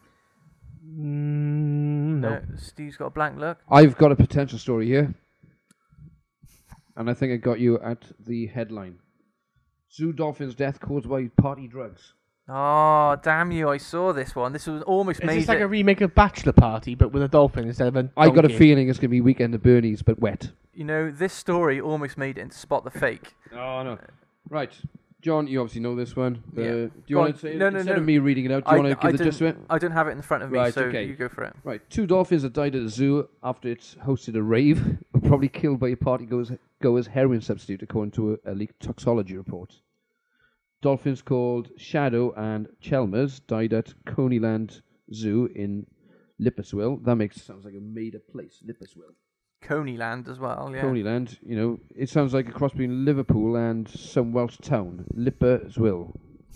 No. Steve's got a blank look. I've got a potential story here. And I think I got you at the headline. Zoo dolphin's death caused by party drugs. Oh, damn you! I saw this one. This was almost Is made. this like a remake of Bachelor Party, but with a dolphin instead of a donkey? I got a feeling it's going to be Weekend at Bernie's, but wet. This story almost made it into Spot the Fake. Oh, no. Right. John, you obviously know this one. Yeah. Do you Go want on. to say it? No, Instead of me reading it out, do you want to give the gist of it? I don't have it in front of me, Right, so okay. you go for it. Right. 2 dolphins that died at a zoo after it hosted a rave were probably killed by a partygoer's heroin substitute, according to a leaked toxicology report. Dolphins called Shadow and Chelmers died at Coneyland Zoo in Lipperswil. That sounds like a made-up place, Lipperswil. Coneyland as well, yeah. Coneyland, it sounds like a cross between Liverpool and some Welsh town. Lipperswil.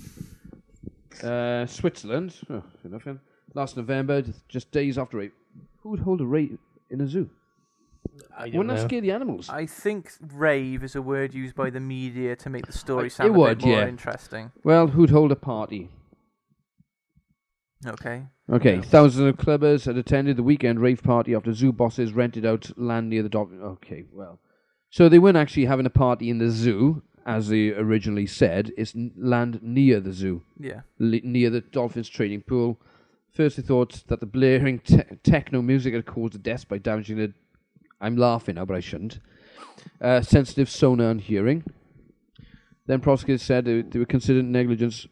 Switzerland. Oh, nothing. Last November, just days after rape. Who would hold a rave in a zoo? I don't Wouldn't that know. scare the animals? I think rave is a word used by the media to make the story It sound a would, bit more yeah. interesting. Well, who'd hold a party? Okay. Okay, Yeah. thousands of clubbers had attended the weekend rave party after zoo bosses rented out land near the dolphin. Okay, well. So they weren't actually having a party in the zoo, as they originally said. It's land near the zoo, Yeah. near the dolphins' training pool. First they thought that the blaring techno music had caused the deaths by damaging the... I'm laughing now, but I shouldn't. Sensitive sonar and hearing. Then prosecutors said they were considered negligence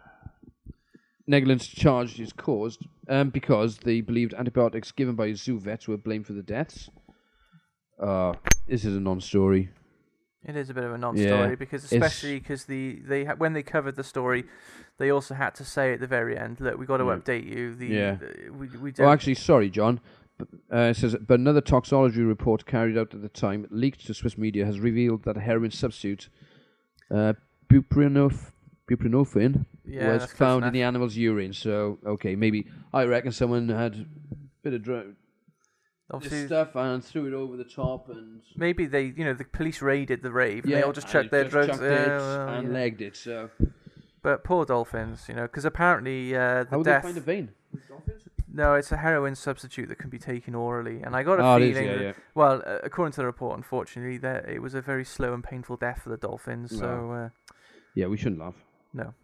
charge is caused because they believed antibiotics given by zoo vets were blamed for the deaths. This is a non-story. It is a bit of a non-story Yeah, because, it's- especially because when they covered the story, they also had to say at the very end, "Look, we got to update you." Yeah. We don't. Oh, actually, sorry, John. It says, but another toxicology report carried out at the time, leaked to Swiss media, has revealed that a heroin substitute, buprenorphine, was that's close found in enough. the animal's urine. So, okay, maybe I reckon someone had a bit of this Obviously, stuff and threw it over the top and... maybe the police raided the rave and they all just and chucked their drugs chucked it well, and yeah. legged it. So, But poor dolphins, because apparently the how would they death. find a vein? No, it's a heroin substitute that can be taken orally, and I got a Oh, it is, feeling. yeah. Well, according to the report, unfortunately, that it was a very slow and painful death for the dolphins. So Yeah, we shouldn't laugh. no.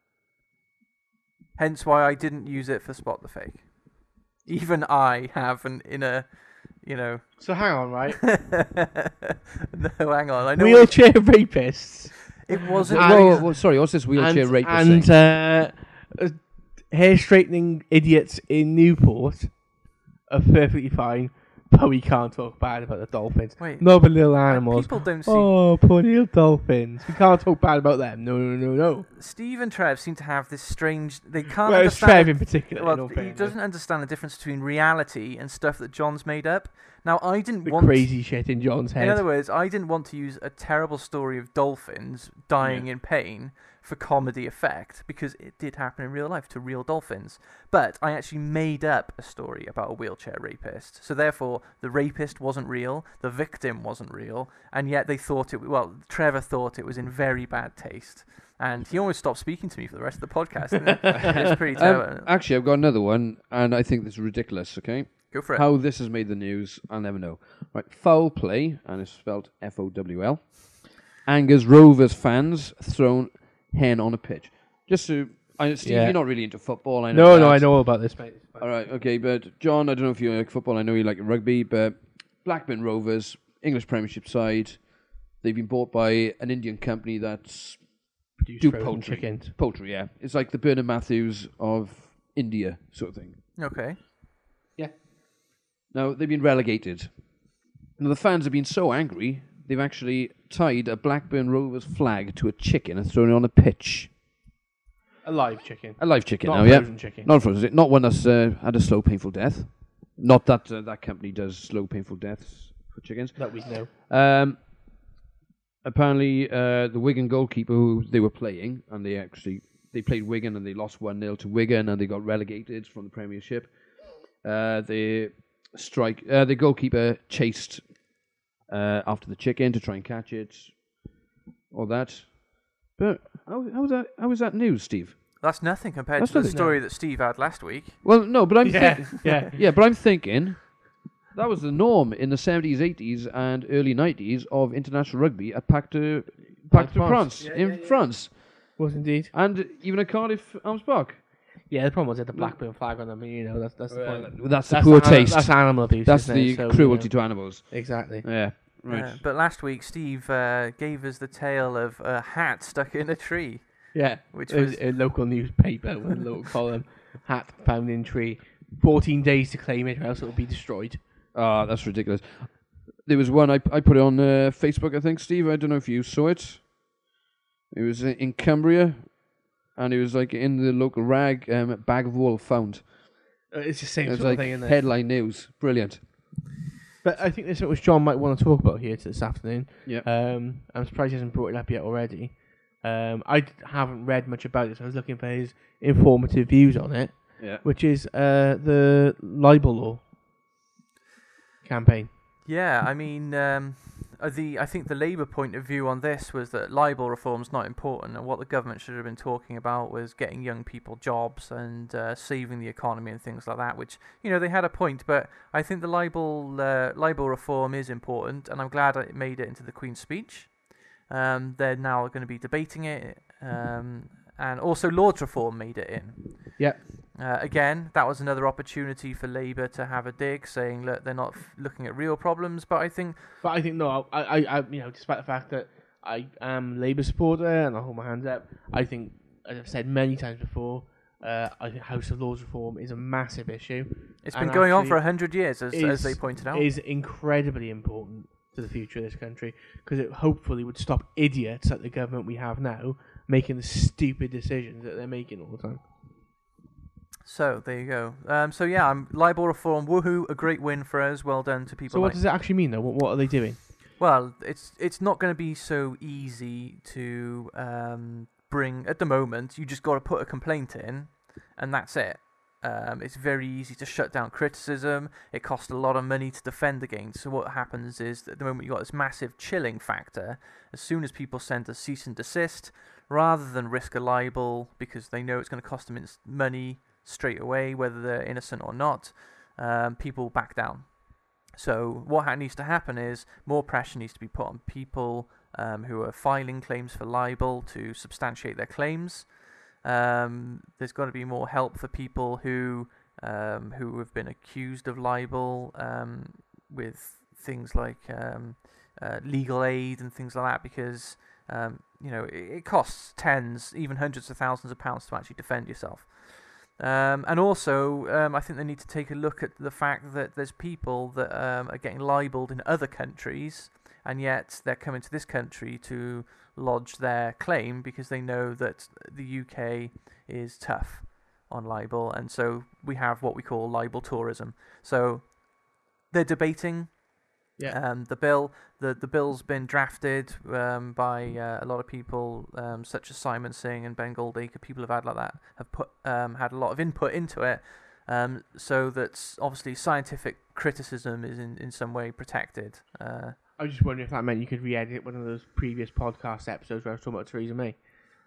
Hence why I didn't use it for Spot the Fake. Even I have an inner, So hang on, right? No, hang on. I know Wheelchair rapists it wasn't. Whoa, sorry, what's this wheelchair rape? and hair straightening idiots in Newport are perfectly fine, but we can't talk bad about the dolphins. Wait, No, but little animals. people don't see. Oh, poor little dolphins. We can't talk bad about them. No. Steve and Trev seem to have this strange. They can't Well, it's understand. Trev in particular. in Well, all he fairness. doesn't understand the difference between reality and stuff that John's made up. Now, I didn't The want crazy shit in John's head. In other words, I didn't want to use a terrible story of dolphins dying in pain for comedy effect, because it did happen in real life to real dolphins. But I actually made up a story about a wheelchair rapist. So therefore, the rapist wasn't real, the victim wasn't real, and yet they thought Trevor thought it was in very bad taste. And he almost stopped speaking to me for the rest of the podcast. It's pretty terrible. Actually, I've got another one, and I think this is ridiculous, okay? Go for it. How this has made the news, I'll never know. Right, foul play, and it's spelled Fowl, angers Rovers fans thrown hen on a pitch. Just to... Steve, Yeah. you're not really into football, I know No, that. I know all about this, mate. All right, okay, but John, I don't know if you like football. I know you like rugby, but Blackburn Rovers, English Premiership side, they've been bought by an Indian company that's do frozen poultry. chickens. Poultry, yeah. It's like the Bernard Matthews of India sort of thing. Okay. Yeah. Now, they've been relegated. Now, the fans have been so angry, they've actually tied a Blackburn Rovers flag to a chicken and thrown it on a pitch. A live chicken. A live chicken Not now, a yeah? frozen chicken. Not frozen. Not one that's had a slow, painful death. Not that that company does slow, painful deaths for chickens. That we know. Apparently, the Wigan goalkeeper who they were playing, and they played Wigan and they lost 1-0 to Wigan and they got relegated from the Premiership. The goalkeeper chased after the chicken to try and catch it, all that. But how is that news, Steve? That's nothing compared That's to the nothing. story that Steve had last week. Well, no, but I'm Yeah. yeah, but I'm thinking that was the norm in the 70s, 80s, and early 90s of international rugby at Parc de France in France, Was indeed. and even at Cardiff Arms Park. Yeah, the problem was it had the Blackburn flag on them. That's the point. That's the poor taste. That's animal abuse. That's isn't the it? So, cruelty to animals. Exactly. Yeah, right. But last week, Steve gave us the tale of a hat stuck in a tree. Yeah, Which it was was- a local newspaper with a local column. Hat found in tree. 14 days to claim it, or else it will be destroyed. Ah, that's ridiculous. There was one I put it on Facebook, I think, Steve. I don't know if you saw it. It was in Cumbria, and it was like in the local rag, bag of wool found. It's the It same was sort like of thing, isn't it? headline news. Brilliant. But I think this is what John might want to talk about here this afternoon. Yeah. I'm surprised he hasn't brought it up yet already. Haven't read much about it, so I was looking for his informative views on it, Yeah. which is the libel law campaign. Yeah, I mean, I think the Labour point of view on this was that libel reform's not important, and what the government should have been talking about was getting young people jobs and saving the economy and things like that. Which they had a point, but I think the libel reform is important, and I'm glad it made it into the Queen's speech. They're now going to be debating it, and also Lord's reform made it in. Yeah. Again, that was another opportunity for Labour to have a dig, saying, look, they're not looking at real problems. But I think no, I despite the fact that I am Labour supporter and I hold my hands up, I think, as I've said many times before, I think House of Lords reform is a massive issue. it's And been going on actually for 100 years, as they pointed out. Is incredibly important to the future of this country, because it hopefully would stop idiots like the government we have now making the stupid decisions that they're making all the time. So there you go. I'm libel reform. Woohoo! A great win for us. Well done to people. So what does it actually mean though? What are they doing? Well, it's not going to be so easy to bring. At the moment, you just got to put a complaint in, and that's it. It's very easy to shut down criticism. It costs a lot of money to defend against. So what happens is that at the moment you've got this massive chilling factor. As soon as people send a cease and desist, rather than risk a libel because they know it's going to cost them money straight away, whether they're innocent or not, people back down. So what needs to happen is more pressure needs to be put on people who are filing claims for libel to substantiate their claims. There's got to be more help for people who have been accused of libel with things like legal aid and things like that, because it costs tens, even hundreds of thousands of pounds to actually defend yourself. And also, I think they need to take a look at the fact that there's people that are getting libelled in other countries, and yet they're coming to this country to lodge their claim because they know that the UK is tough on libel, and so we have what we call libel tourism. So they're debating the bill. The bill's been drafted by a lot of people, such as Simon Singh and Ben Goldacre. People have had a lot of input into it, so that obviously scientific criticism is in some way protected. I was just wondering if that meant you could re-edit one of those previous podcast episodes where I was talking about Theresa May.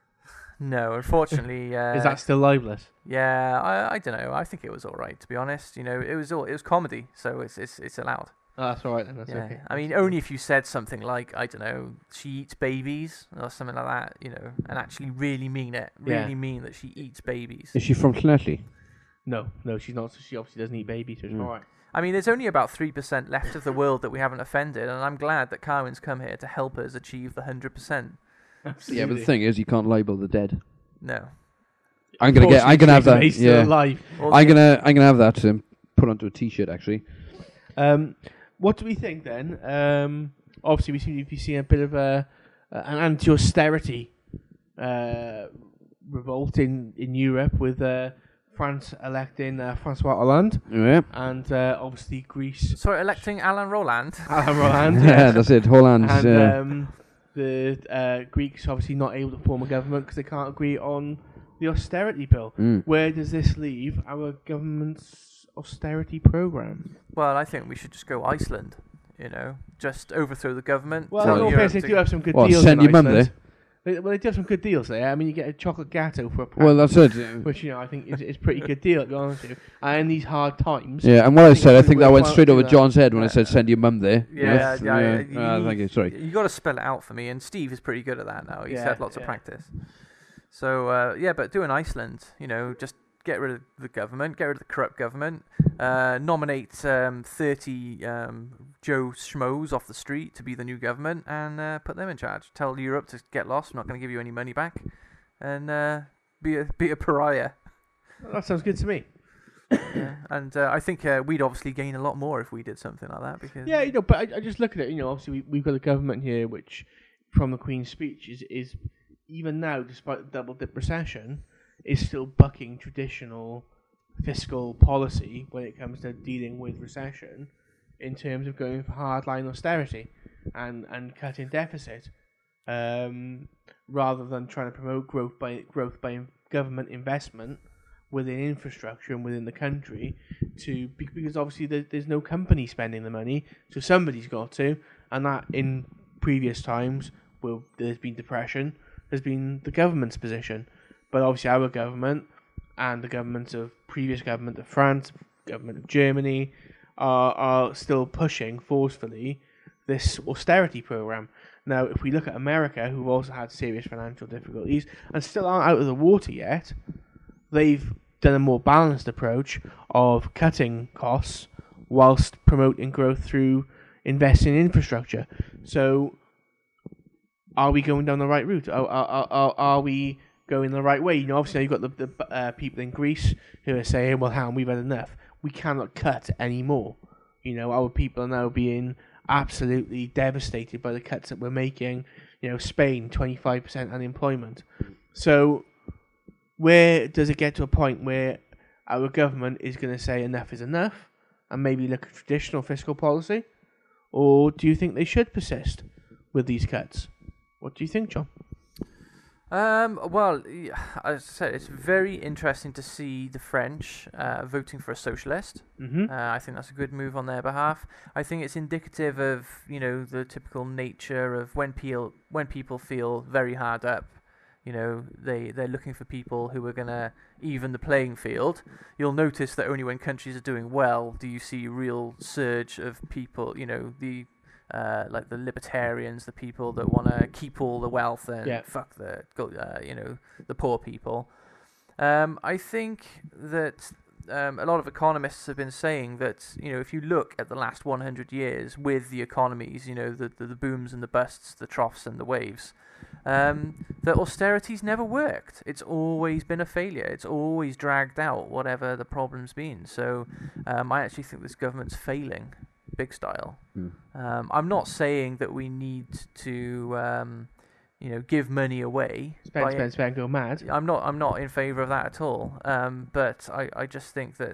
No, unfortunately. Is that still libelous? Yeah, I don't know. I think it was all right, to be honest. It was comedy, so it's allowed. Oh, that's all right then. That's okay. I mean, only if you said something like, I don't know, she eats babies or something like that, and actually really mean it. Really mean that she eats babies. Is she from Llanelli? No, she's not. She obviously doesn't eat babies, so it's all right. I mean, there's only about 3% left of the world that we haven't offended, and I'm glad that Carwyn's come here to help us achieve the 100%. Absolutely. Yeah, but the thing is, you can't libel the dead. No. I'm gonna have that. Still alive. I'm gonna have that put onto a T-shirt actually. What do we think then? Obviously, we seem to be seeing a bit of an anti-austerity revolt in Europe with France electing François Hollande. Yeah. And obviously Greece. Sorry, electing Alan Roland. Alan Roland. Yeah, that's it. Holland. And the Greeks obviously not able to form a government because they can't agree on the austerity bill. Where does this leave our government's austerity program? Well, I think we should just go Iceland. Just overthrow the government. Well, in all fairness, they do have some good deals. Send your mum there. Well, they do have some good deals there. I mean, you get a chocolate gatto for a pound. Well, that's it. Which, I think is pretty good deal, to be honest with you. And in these hard times... Yeah, and what I said, I think that went straight over John's head when I said send your mum there. Yeah. Thank you, sorry. You got to spell it out for me, and Steve is pretty good at that now. He's had lots of practice. So, but doing Iceland, just get rid of the government, get rid of the corrupt government, nominate 30 Joe Schmoes off the street to be the new government, and put them in charge. Tell Europe to get lost. We're not going to give you any money back, and be a pariah. That sounds good to me. Yeah, and I think we'd obviously gain a lot more if we did something like that. Because but I just look at it. Obviously we've got a government here which, from the Queen's speech, is even now, despite the double dip recession, is still bucking traditional fiscal policy when it comes to dealing with recession, in terms of going for hardline austerity and cutting deficit, rather than trying to promote growth by government investment within infrastructure and within the country, because obviously there's no company spending the money, so somebody's got to, and that in previous times where there's been depression, has been the government's position. But obviously our government and the governments of previous government of France, government of Germany, are still pushing forcefully this austerity program. Now, if we look at America, who've also had serious financial difficulties and still aren't out of the water yet, they've done a more balanced approach of cutting costs whilst promoting growth through investing in infrastructure. So, are we going down the right route? Are we going the right way? Obviously you've got the people in Greece who are saying, well, hang on, we've had enough. We cannot cut anymore. Our people are now being absolutely devastated by the cuts that we're making. Spain, 25% unemployment. So where does it get to a point where our government is going to say enough is enough and maybe look at traditional fiscal policy? Or do you think they should persist with these cuts? What do you think, John? Well, as I said, it's very interesting to see the French voting for a socialist. Mm-hmm. I think that's a good move on their behalf. I think it's indicative of the typical nature of when people feel very hard up. They're looking for people who are going to even the playing field. You'll notice that only when countries are doing well do you see a real surge of people. Like the libertarians, the people that want to keep all the wealth and fuck the poor people. I think that a lot of economists have been saying that if you look at the last 100 years with the economies, the booms and the busts, the troughs and the waves, that austerity's never worked. It's always been a failure. It's always dragged out whatever the problem's been. So I actually think this government's failing. Big style. I'm not saying that we need to, give money away. Spend, go mad. I'm not in favour of that at all. But I just think that,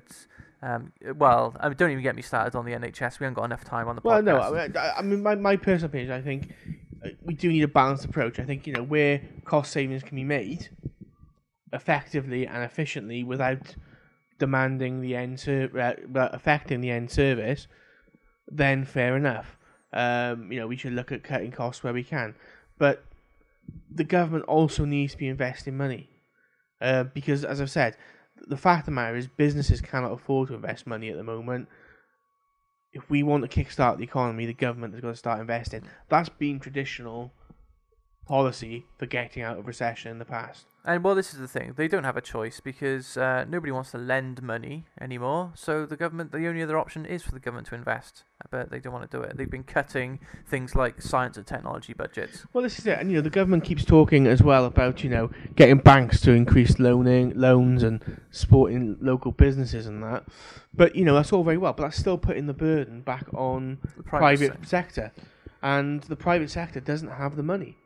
don't even get me started on the NHS. We haven't got enough time on the podcast. Well, no, I mean, my personal opinion, I think we do need a balanced approach. I think, where cost savings can be made effectively and efficiently without demanding affecting the end service, then fair enough. We should look at cutting costs where we can. But the government also needs to be investing money. Because, as I've said, the fact of the matter is businesses cannot afford to invest money at the moment. If we want to kickstart the economy, the government has got to start investing. That's been traditional policy for getting out of recession in the past. And this is the thing. They don't have a choice because nobody wants to lend money anymore. So the only other option is for the government to invest. But they don't want to do it. They've been cutting things like science and technology budgets. Well, this is it. And, the government keeps talking as well about, getting banks to increase loans and supporting local businesses and that. But, that's all very well. But that's still putting the burden back on the private sector. And the private sector doesn't have the money.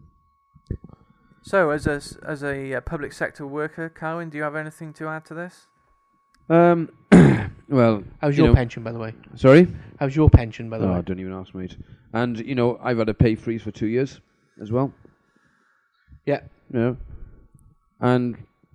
So, as a public sector worker, Cowan, do you have anything to add to this? Well, how's your pension, by the way? Sorry? How's your pension, by the way? Oh, don't even ask, mate. And, I've had a pay freeze for 2 years as well. Yeah. And,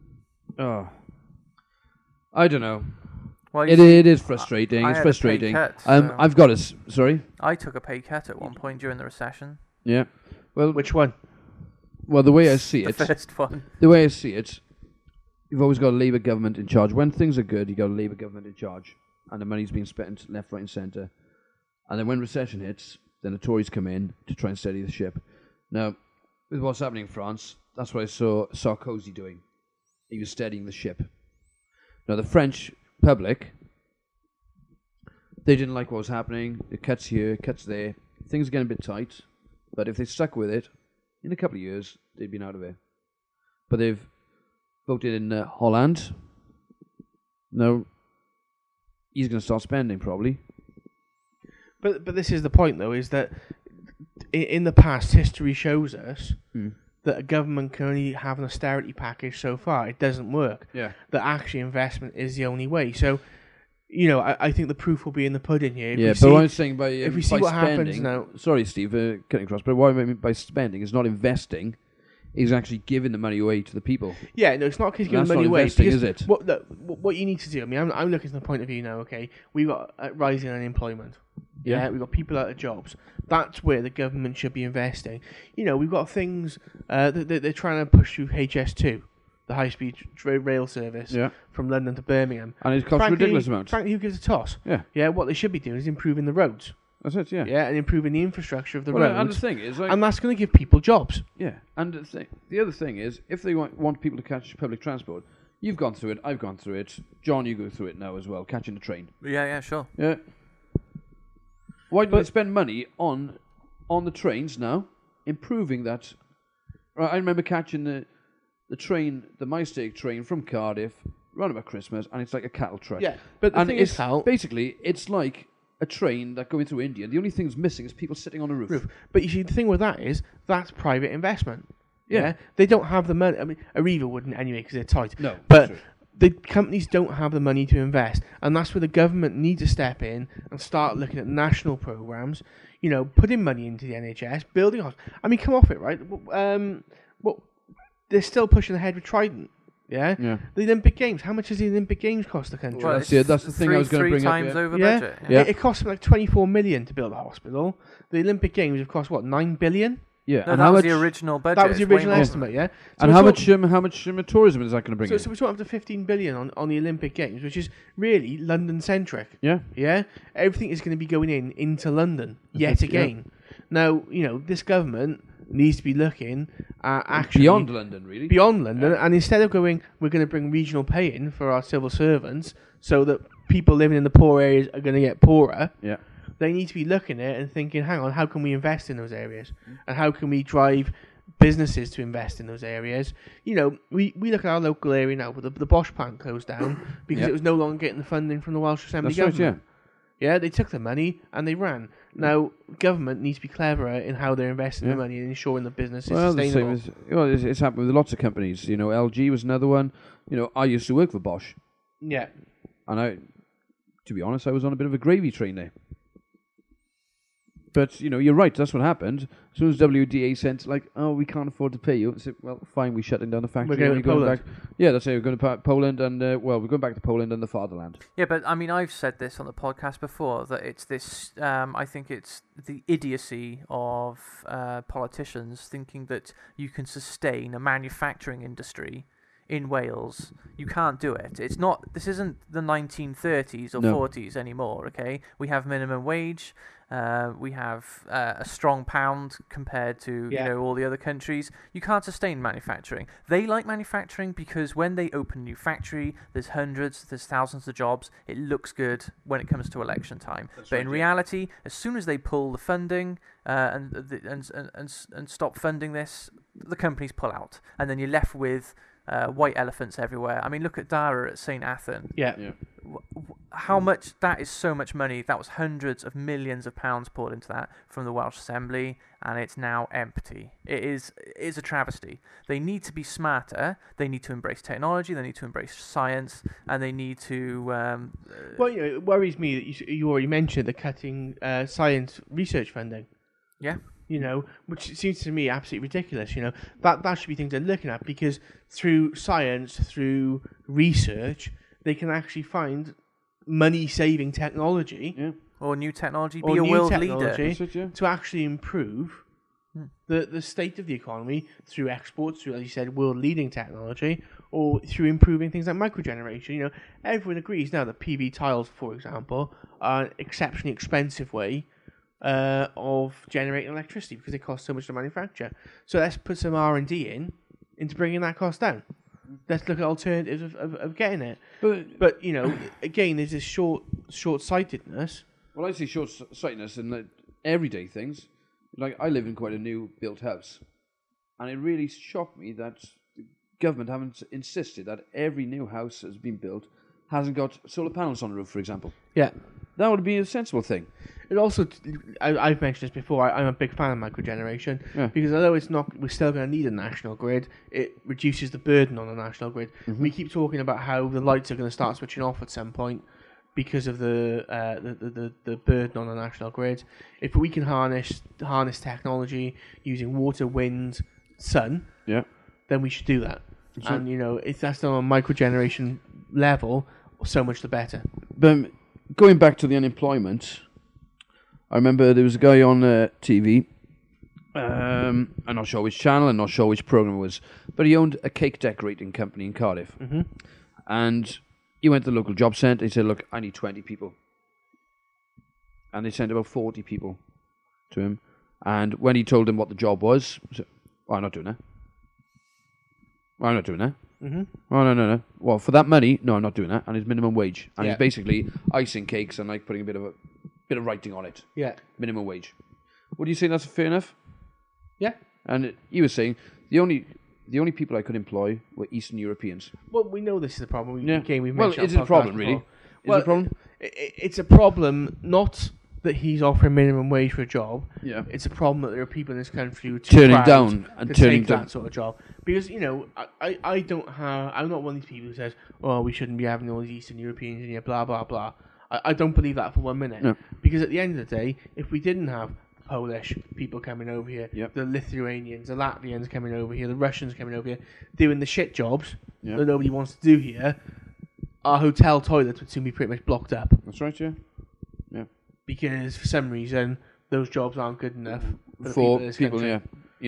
I don't know. Well, it is frustrating. It's had frustrating. A pay cut, so I've got a... Sorry? I took a pay cut at one point during the recession. Yeah. Well, which one? Well, the way I see it... The first one. The way I see it, you've always got a Labour government in charge. When things are good, you've got a Labour government in charge. And the money's being spent left, right and centre. And then when recession hits, then the Tories come in to try and steady the ship. Now, with what's happening in France, that's what I saw Sarkozy doing. He was steadying the ship. Now, the French public, they didn't like what was happening. It cuts here, cuts there. Things are getting a bit tight. But if they stuck with it, in a couple of years, they've been out of it. But they've voted in Holland. No, he's going to start spending, probably. But this is the point, though, is that in the past, history shows us that a government can only have an austerity package so far. It doesn't work. Yeah. That actually investment is the only way. So, I think the proof will be in the pudding here. But what I'm saying by if we see by what spending, happens now. Sorry, Steve, cutting across. But what I mean by spending is not investing; is actually giving the money away to the people. Yeah, no, it's not because giving the money not away. Investing, is it? What you need to do. I mean, I'm looking from the point of view now. Okay, we've got rising unemployment. Yeah, we've got people out of jobs. That's where the government should be investing. We've got things that they're trying to push through HS2. The high-speed rail service from London to Birmingham. And it costs a ridiculous amount. Frankly, who gives a toss? Yeah, what they should be doing is improving the roads. That's it, yeah. Yeah, and improving the infrastructure of the roads. And the thing is... and that's going to give people jobs. Yeah, and the other thing is, if they want people to catch public transport, you've gone through it, I've gone through it, John, you go through it now as well, catching the train. Yeah, sure. Yeah. Why do they spend money on the trains now, improving that? Right, I remember catching the train, the MyStake train from Cardiff, around about Christmas, and it's like a cattle truck. Yeah, but the thing is, Cal, basically, it's like a train that going through India. The only thing that's missing is people sitting on a roof. But you see, the thing with that is, that's private investment. Yeah. They don't have the money. I mean, Arriva wouldn't anyway, because they're tight. No. But the companies don't have the money to invest, and that's where the government needs to step in and start looking at national programs, putting money into the NHS, building hospitals. I mean, come off it, right? they're still pushing ahead with Trident. Yeah? Yeah. The Olympic Games. How much does the Olympic Games cost the country? Well, that's the thing I was going to bring up. Three times Yeah. over Yeah. budget. Yeah. It cost them like 24 million to build a hospital. The Olympic Games have cost, what, 9 billion? Yeah. No, And that how was much? the original budget. That was the It's way original more. estimate, yeah? And we're how talk- much tourism is that going to bring in? So we're talking up to 15 billion on the Olympic Games, which is really London-centric. Yeah. Yeah? Everything is going to be going into London, yet That's it, again. Now, this government needs to be looking at actually... Beyond London, really. Beyond London, and instead of going, we're going to bring regional pay in for our civil servants so that people living in the poor areas are going to get poorer, Yeah. they need to be looking at it and thinking, hang on, how can we invest in those areas? And how can we drive businesses to invest in those areas? We look at our local area now, but the Bosch plant closed down because Yep. it was no longer getting the funding from the Welsh Assembly That's right, government. yeah. Yeah, they took the money and they ran. Now, government needs to be cleverer in how they're investing the Yeah. money and ensuring the business is Well, the sustainable. same as it's happened with lots of companies. LG was another one. I used to work for Bosch, Yeah. and to be honest, I was on a bit of a gravy train there. But you're right. That's what happened. As soon as WDA sent, we can't afford to pay you. I said, well, fine, we're shutting down the factory. We're going and to we're Poland. back. Yeah, that's it. We're going to Poland, and we're going back to Poland and the fatherland. Yeah, but I mean, I've said this on the podcast before that it's this. I think it's the idiocy of politicians thinking that you can sustain a manufacturing industry in Wales. You can't do it. It's not. This isn't the 1930s or No. 40s anymore. Okay, we have minimum wage. We have a strong pound compared to all the other countries. You can't sustain manufacturing. They like manufacturing because when they open a new factory, there's thousands of jobs. It looks good when it comes to election time. But in reality, as soon as they pull the funding and stop funding this, the companies pull out, and then you're left with white elephants everywhere. I mean, look at Dara at St. Athan. Yeah. How much? That is so much money. That was hundreds of millions of pounds poured into that from the Welsh Assembly, and it's now empty. It is a travesty. They need to be smarter. They need to embrace technology. They need to embrace science, and they need to. Well, it worries me that you already mentioned the cutting science research funding. Yeah. Which seems to me absolutely ridiculous. That should be things they're looking at, because through science, through research, they can actually find money-saving technology Or new technology. or Be a new world technology leader. That's it, yeah. to actually improve the state of the economy through exports, through, as you said, world-leading technology, or through improving things like microgeneration. Everyone agrees now that PV tiles, for example, are an exceptionally expensive way of generating electricity because they cost so much to manufacture. So let's put some R&D into bringing that cost down. Let's look at alternatives of getting it. But again, there's this short-sightedness. Well, I see short-sightedness in everyday things. Like, I live in quite a new built house, and it really shocked me that the government haven't insisted that every new house that's been built hasn't got solar panels on the roof, for example. Yeah. That would be a sensible thing. It also, I've mentioned this before, I'm a big fan of microgeneration because although we're still going to need a national grid, it reduces the burden on the national grid. Mm-hmm. We keep talking about how the lights are going to start switching off at some point because of the burden on the national grid. If we can harness technology using water, wind, sun, then we should do that. Sure. And if that's done on a microgeneration level, so much the better. But going back to the unemployment, I remember there was a guy on TV. I'm not sure which channel, I'm not sure which program it was, but he owned a cake decorating company in Cardiff. Mm-hmm. And he went to the local job centre. He said, "Look, I need 20 people." And they sent about 40 people to him. And when he told them what the job was, he said, "I'm not doing that. I'm not doing that." Mm-hmm. Oh, no. Well, for that money, no, I'm not doing that. And it's minimum wage. And it's basically icing cakes and putting a bit of writing on it. Yeah. Minimum wage. Would you say that's fair enough? Yeah. And he was saying the only people I could employ were Eastern Europeans. Well, we know this is a problem. Yeah. Well, mentioned is it a problem, really? Is it a problem? It's a problem not that he's offering minimum wage for a job. Yeah. It's a problem that there are people in this country who are Turning down and turning down that sort of job. Because, I'm not one of these people who says, "Oh, we shouldn't be having all these Eastern Europeans in here, blah, blah, blah." I don't believe that for 1 minute. No. Because at the end of the day, if we didn't have Polish people coming over here, Yep. the Lithuanians, the Latvians coming over here, the Russians coming over here, doing the shit jobs Yep. that nobody wants to do here, our hotel toilets would soon be pretty much blocked up That's right, yeah. because for some reason those jobs aren't good enough for, For the people, country. yeah.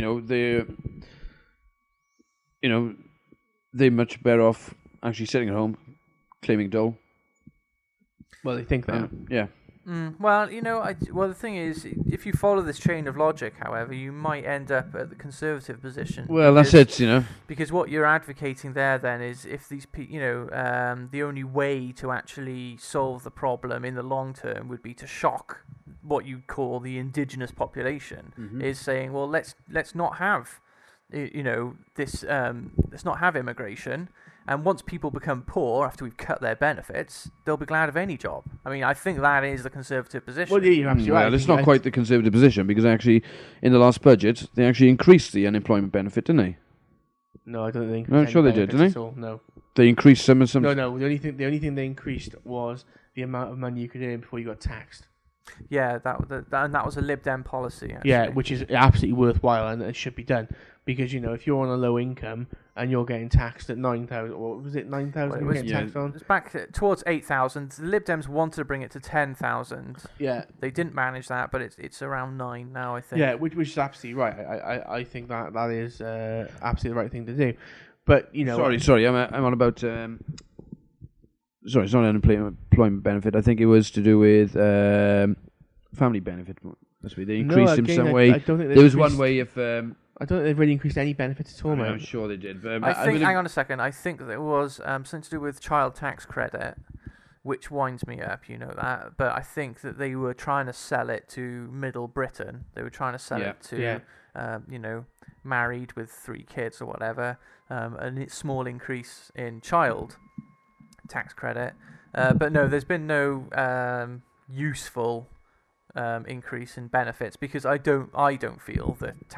They're much better off actually sitting at home, claiming dole. Well, they think that. Yeah. Well, the thing is, if you follow this chain of logic, however, you might end up at the conservative position. Well, that's because- it, Because what you're advocating there then is if these the only way to actually solve the problem in the long term would be to shock what you call the indigenous population, is saying, well, let's not have let's not have immigration, and once people become poor after we've cut their benefits, they'll be glad of any job. I mean, I think that is the conservative position. Well, yeah, you're absolutely right. Well, it's not quite the conservative position because actually, in the last budget, they actually increased the unemployment benefit, didn't they? No, I don't think. No, I'm sure they did, didn't they? No. They increased some. No. The only thing they increased was the amount of money you could earn before you got taxed. Yeah, that was a Lib Dem policy. Actually. Yeah, which is absolutely worthwhile and it should be done because if you're on a low income and you're getting taxed at 9,000, or was it 9,000? Well, you were getting taxed on? It was back towards 8,000. The Lib Dems wanted to bring it to 10,000. Yeah, They didn't manage that, but it's around 9 now, I think. yeah, which is absolutely right. I think that is absolutely the right thing to do. But Sorry, I'm on about. Sorry, it's not an employment benefit. I think it was to do with family benefit. Must be they increased in some way. I don't think There was one way if. I don't think they've really increased any benefits at all, I'm mate. sure they did. But I think. Hang on a second. I think that it was something to do with child tax credit, which winds me up. You know that. But I think that they were trying to sell it to Middle Britain. They were trying to sell it to, married with 3 kids or whatever. A small increase in child tax credit. But no, there's been no useful increase in benefits because I don't feel that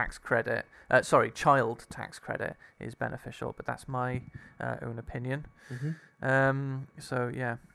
child tax credit is beneficial, but that's my own opinion. So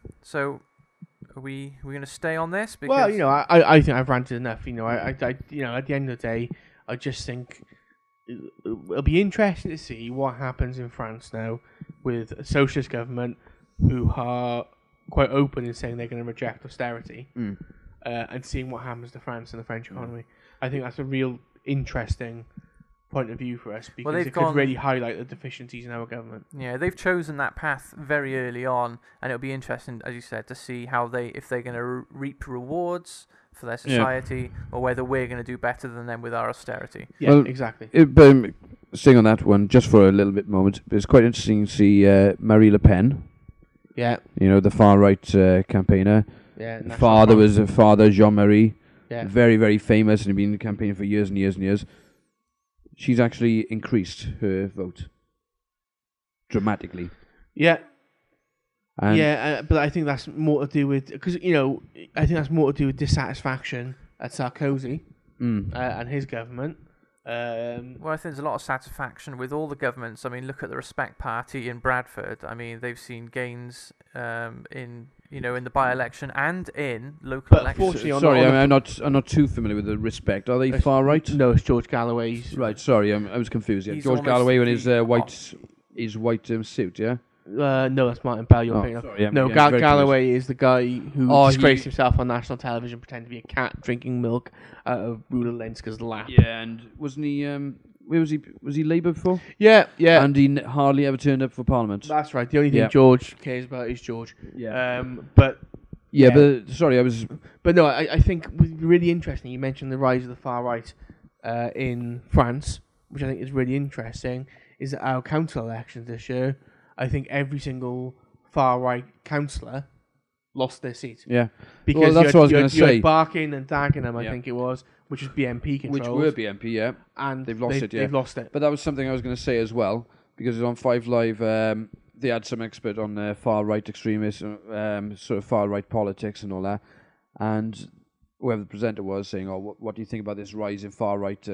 are we going to stay on this? Because I think I've ranted enough. I at the end of the day, I just think it'll be interesting to see what happens in France now with a socialist government who are quite open in saying they're going to reject austerity. And seeing what happens to France and the French economy. I think that's a real interesting point of view for us because it could really highlight the deficiencies in our government. Yeah, they've chosen that path very early on, and it'll be interesting, as you said, to see how if they're going to reap rewards for their society or whether we're going to do better than them with our austerity. Yeah, Well, exactly. But staying on that one, just for a little bit moment, it's quite interesting to see Marie Le Pen. Yeah, The far right campaigner. yeah. Father was Father Jean-Marie. Yeah. Very, very famous and been campaigning for years and years and years. She's actually increased her vote dramatically. Yeah. And But I think that's more to do with because I think that's more to do with dissatisfaction at Sarkozy and his government. Well, I think there's a lot of satisfaction with all the governments. I mean, look at the Respect Party in Bradford. I mean, they've seen gains in the by-election and in local But elections. unfortunately, sorry, I'm not too familiar with the Respect. Are they far right? No, it's George Galloway's. Right. Sorry, I was confused. Yeah. He's George almost Galloway in his the white suit. Yeah. No, that's Martin Bell. You're thinking of. Sorry, No, yeah, very Galloway is the guy who Oh, disgraced himself on national television, pretending to be a cat drinking milk out of Rula Lenska's lap. Yeah, and wasn't he? Where was he? Was he Labour before? Yeah. And he hardly ever turned up for Parliament. That's right. The only thing Yeah. George cares about is George. Yeah. But But sorry, I was. But no, I think it would be really interesting. You mentioned the rise of the far right in France, which I think is really interesting, is that our council elections this year, I think every single far right councillor lost their seat. Yeah. Because that's what I was you gonna had say. Barking and Dagenham, I Yeah. think it was, which was BNP Which controlled. were BNP, yeah. And They've lost it, yeah. They've lost it. But that was something I was going to say as well, because on 5 Live, they had some expert on far-right extremists, sort of far-right politics and all that, and whoever the presenter was saying, what do you think about this rise in far-right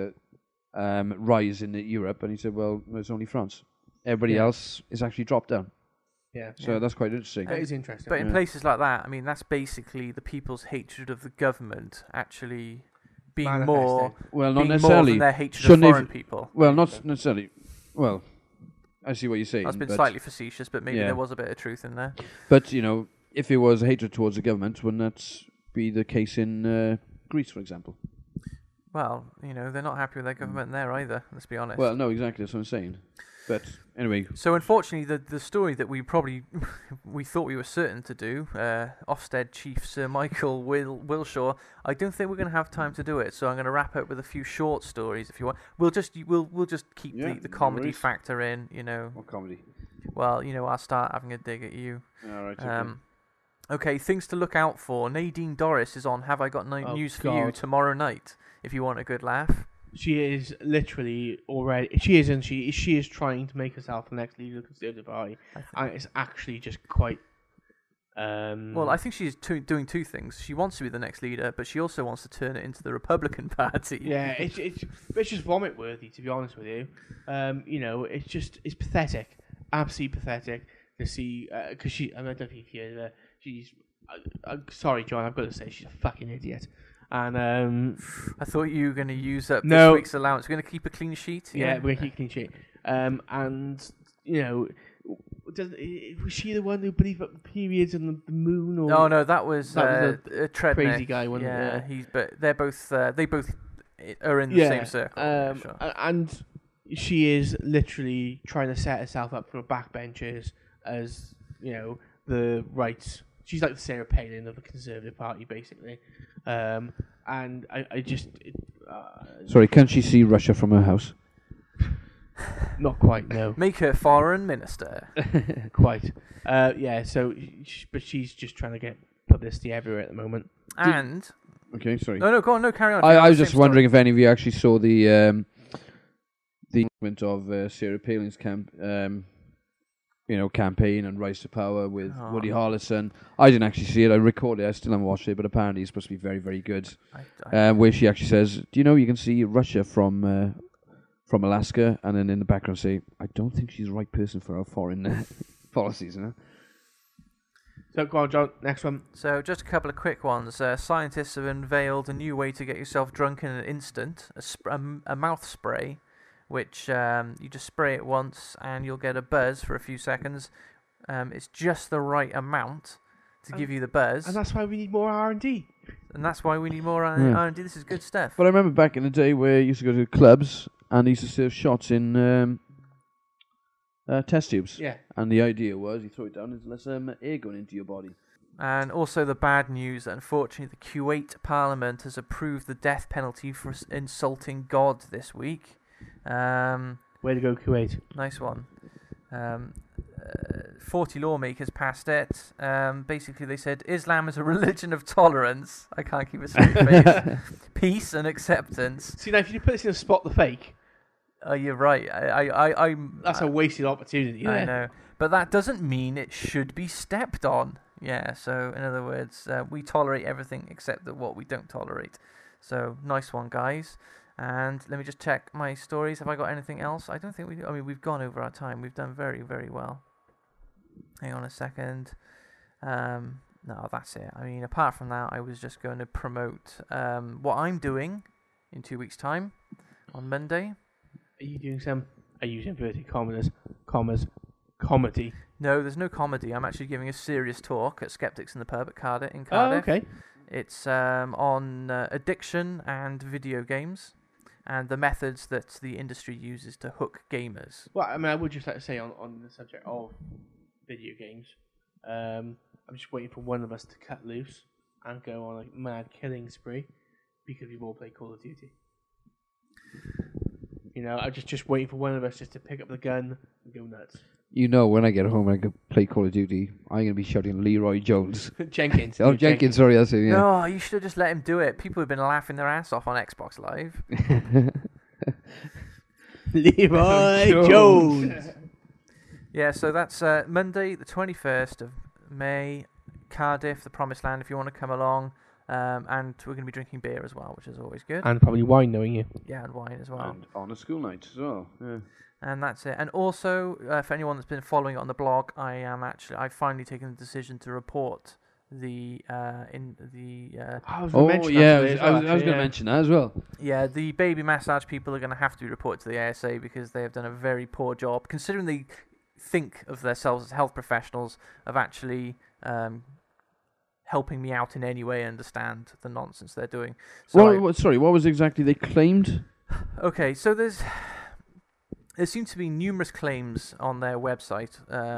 rise in Europe? And he said, well, it's only France. Everybody else is actually dropped down. Yeah. So that's quite interesting. That is interesting. But in places like that, I mean, that's basically the people's hatred of the government actually being Manifesting. more, Well, not being more necessarily. than their hatred Shouldn't of they- foreign people. Well, not necessarily. Well, I see what you're saying. That's been but, slightly facetious, but maybe yeah. there was a bit of truth in there. But, if it was hatred towards the government, wouldn't that be the case in Greece, for example? Well, they're not happy with their government there either, let's be honest. Well, no, exactly. That's what I'm saying. But, anyway. So unfortunately, the story that we probably we thought we were certain to do, Ofsted Chief Sir Michael Wilshaw, I don't think we're going to have time to do it. So I'm going to wrap up with a few short stories, if you want. We'll just keep Yeah, the no comedy worries. factor in, What comedy? Well, I'll start having a dig at you. All right. Okay. Okay, things to look out for. Nadine Dorris is on Have I Got Oh, News for You God. tomorrow night, if you want a good laugh. She is literally already. She is trying to make herself the next leader of the Conservative Party, and it's actually just quite. Well, I think she's doing two things. She wants to be the next leader, but she also wants to turn it into the Republican Party. Yeah, it's just vomit worthy, to be honest with you. It's pathetic, absolutely pathetic to see because I don't know if you hear she's. Sorry, John, I've got to say she's a fucking idiot. And I thought you were going to use up No. this week's allowance. We're going to keep a clean sheet. yeah, we're keeping clean sheet. Was she the one who believed up the periods and the moon? Or Oh no, that was That was Treadnick. crazy guy, wasn't it? Yeah, Yeah. but they're both they both are in the same circle. Yeah, sure. And she is literally trying to set herself up for the backbenchers as the rights. She's like the Sarah Palin of the Conservative Party, basically. And I just Sorry, can she see Russia from her house? not quite no. Make her foreign minister. Quite. But she's just trying to get publicity everywhere at the moment. And Okay, sorry. no, go on, no, carry on. I was just wondering if any of you actually saw the movement of Sarah Palin's campaign and Rise to Power with Woody Harrelson. I didn't actually see it. I recorded it. I still haven't watched it, but apparently it's supposed to be very, very good. Where she actually says, "Do you know you can see Russia from Alaska?" And then in the background say, "I don't think she's the right person for our foreign policies." So go on, John. Next one. So just a couple of quick ones. Scientists have unveiled a new way to get yourself drunk in an instant. A mouth spray, which you just spray it once and you'll get a buzz for a few seconds. It's just the right amount to give you the buzz, And that's why we need more R&D. and that's why we need more Yeah. R&D. This is good stuff. But I remember back in the day where you used to go to clubs and they used to serve shots in test tubes. Yeah. And the idea was you throw it down and there's less air going into your body. And also the bad news that unfortunately the Kuwait Parliament has approved the death penalty for insulting God this week. Way to go, Kuwait. Nice one. 40 lawmakers passed it. Basically, they said Islam is a religion of tolerance. I can't keep a straight face. Peace and acceptance. See, now if you put this in a Spot the Fake, Oh, you're right. that's a wasted opportunity. I Isn't it? know, but that doesn't mean it should be stepped on. Yeah. So in other words, we tolerate everything except what we don't tolerate. So nice one, guys. And let me just check my stories. Have I got anything else? I don't think we. I mean, we've gone over our time. We've done very, very well. Hang on a second. No, that's it. I mean, apart from that, I was just going to promote what I'm doing in 2 weeks' time on Monday. Are you doing some? Are you using inverted commas, comedy? No, there's no comedy. I'm actually giving a serious talk at Skeptics in the Pub at Cardiff. In Oh, Cardiff. okay. It's on addiction and video games, and the methods that the industry uses to hook gamers. Well, I mean, I would just like to say on the subject of video games, I'm just waiting for one of us to cut loose and go on a mad killing spree because we've all played Call of Duty. I'm just waiting for one of us just to pick up the gun and go nuts. When I get home and I go play Call of Duty, I'm going to be shouting Leroy Jones. Jenkins. Oh, Jenkins, sorry, that's it, yeah. No, you should have just let him do it. People have been laughing their ass off on Xbox Live. Leroy Jones. Yeah, so that's Monday, the 21st of May, Cardiff, the Promised Land, if you want to come along. And we're going to be drinking beer as well, which is always good. And probably wine, knowing you. Yeah, and wine as well. And on a school night as well, yeah. And that's it. And also, for anyone that's been following it on the blog, I've finally taken the decision to report the in the I was Oh mentioning yeah, that today as I well, was actually, going to mention that as well. the baby massage people are going to have to be reported to the ASA because they have done a very poor job, considering they think of themselves as health professionals, of actually helping me out in any way and understand the nonsense they're doing. So Sorry, what was exactly they claimed? okay, so there seem to be numerous claims on their website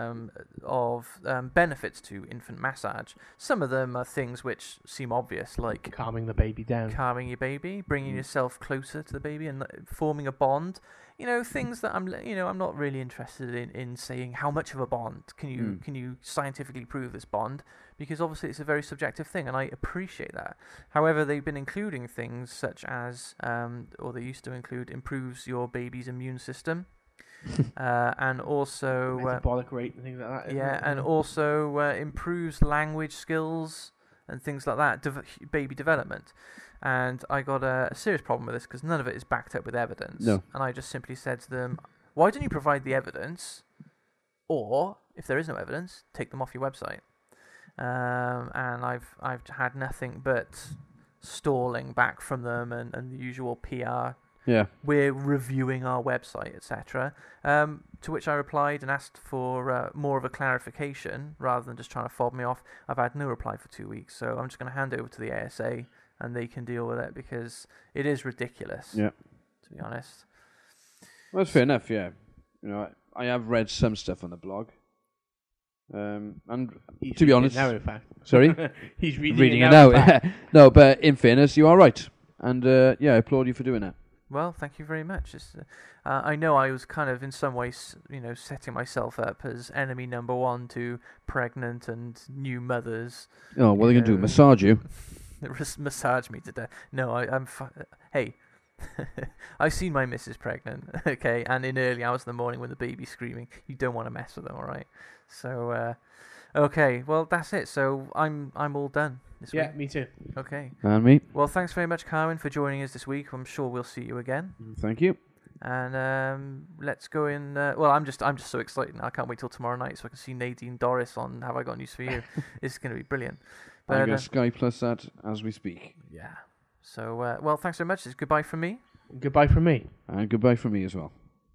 of benefits to infant massage. Some of them are things which seem obvious, like calming the baby down. calming your baby, bringing yourself closer to the baby, and forming a bond. Things that I'm not really interested in saying how much of a bond can you scientifically prove this bond, because obviously it's a very subjective thing, and I appreciate that. However, they've been including things such as, or they used to include, improves your baby's immune system, and also Metabolic rate and things like that. isn't it? and also improves language skills and things like that, baby development. And I got a serious problem with this because none of it is backed up with evidence. No. And I just simply said to them, why don't you provide the evidence? Or, if there is no evidence, take them off your website. And I've had nothing but stalling back from them and the usual PR. Yeah. We're reviewing our website, etc. To which I replied and asked for more of a clarification rather than just trying to fob me off. I've had no reply for 2 weeks, so I'm just going to hand it over to the ASA and they can deal with it because it is ridiculous. Yeah. To be honest. Well, that's fair enough. Yeah. I have read some stuff on the blog. And He's to be reading it honest, now, in fact. sorry, He's reading it it now. now. No, but in fairness, you are right, and I applaud you for doing that. Well, thank you very much. I know I was kind of in some ways, setting myself up as enemy number one to pregnant and new mothers. Oh, what are they going to do? Massage you? Massage me to death. No, I'm. Hey, I've seen my missus pregnant. Okay, and in early hours of the morning when the baby's screaming, you don't want to mess with them. All right. So, okay. Well, that's it. So I'm all done this week. Yeah, me too. Okay. And me. Well, thanks very much, Carwyn, for joining us this week. I'm sure we'll see you again. Thank you. And let's go in. Well, I'm just so excited now. I can't wait till tomorrow night so I can see Nadine Dorris on Have I Got News for You. It's going to be brilliant. I'm But going to Sky Plus that as we speak. yeah. So well, thanks very much. It's goodbye from me. Goodbye from me. And goodbye from me as well.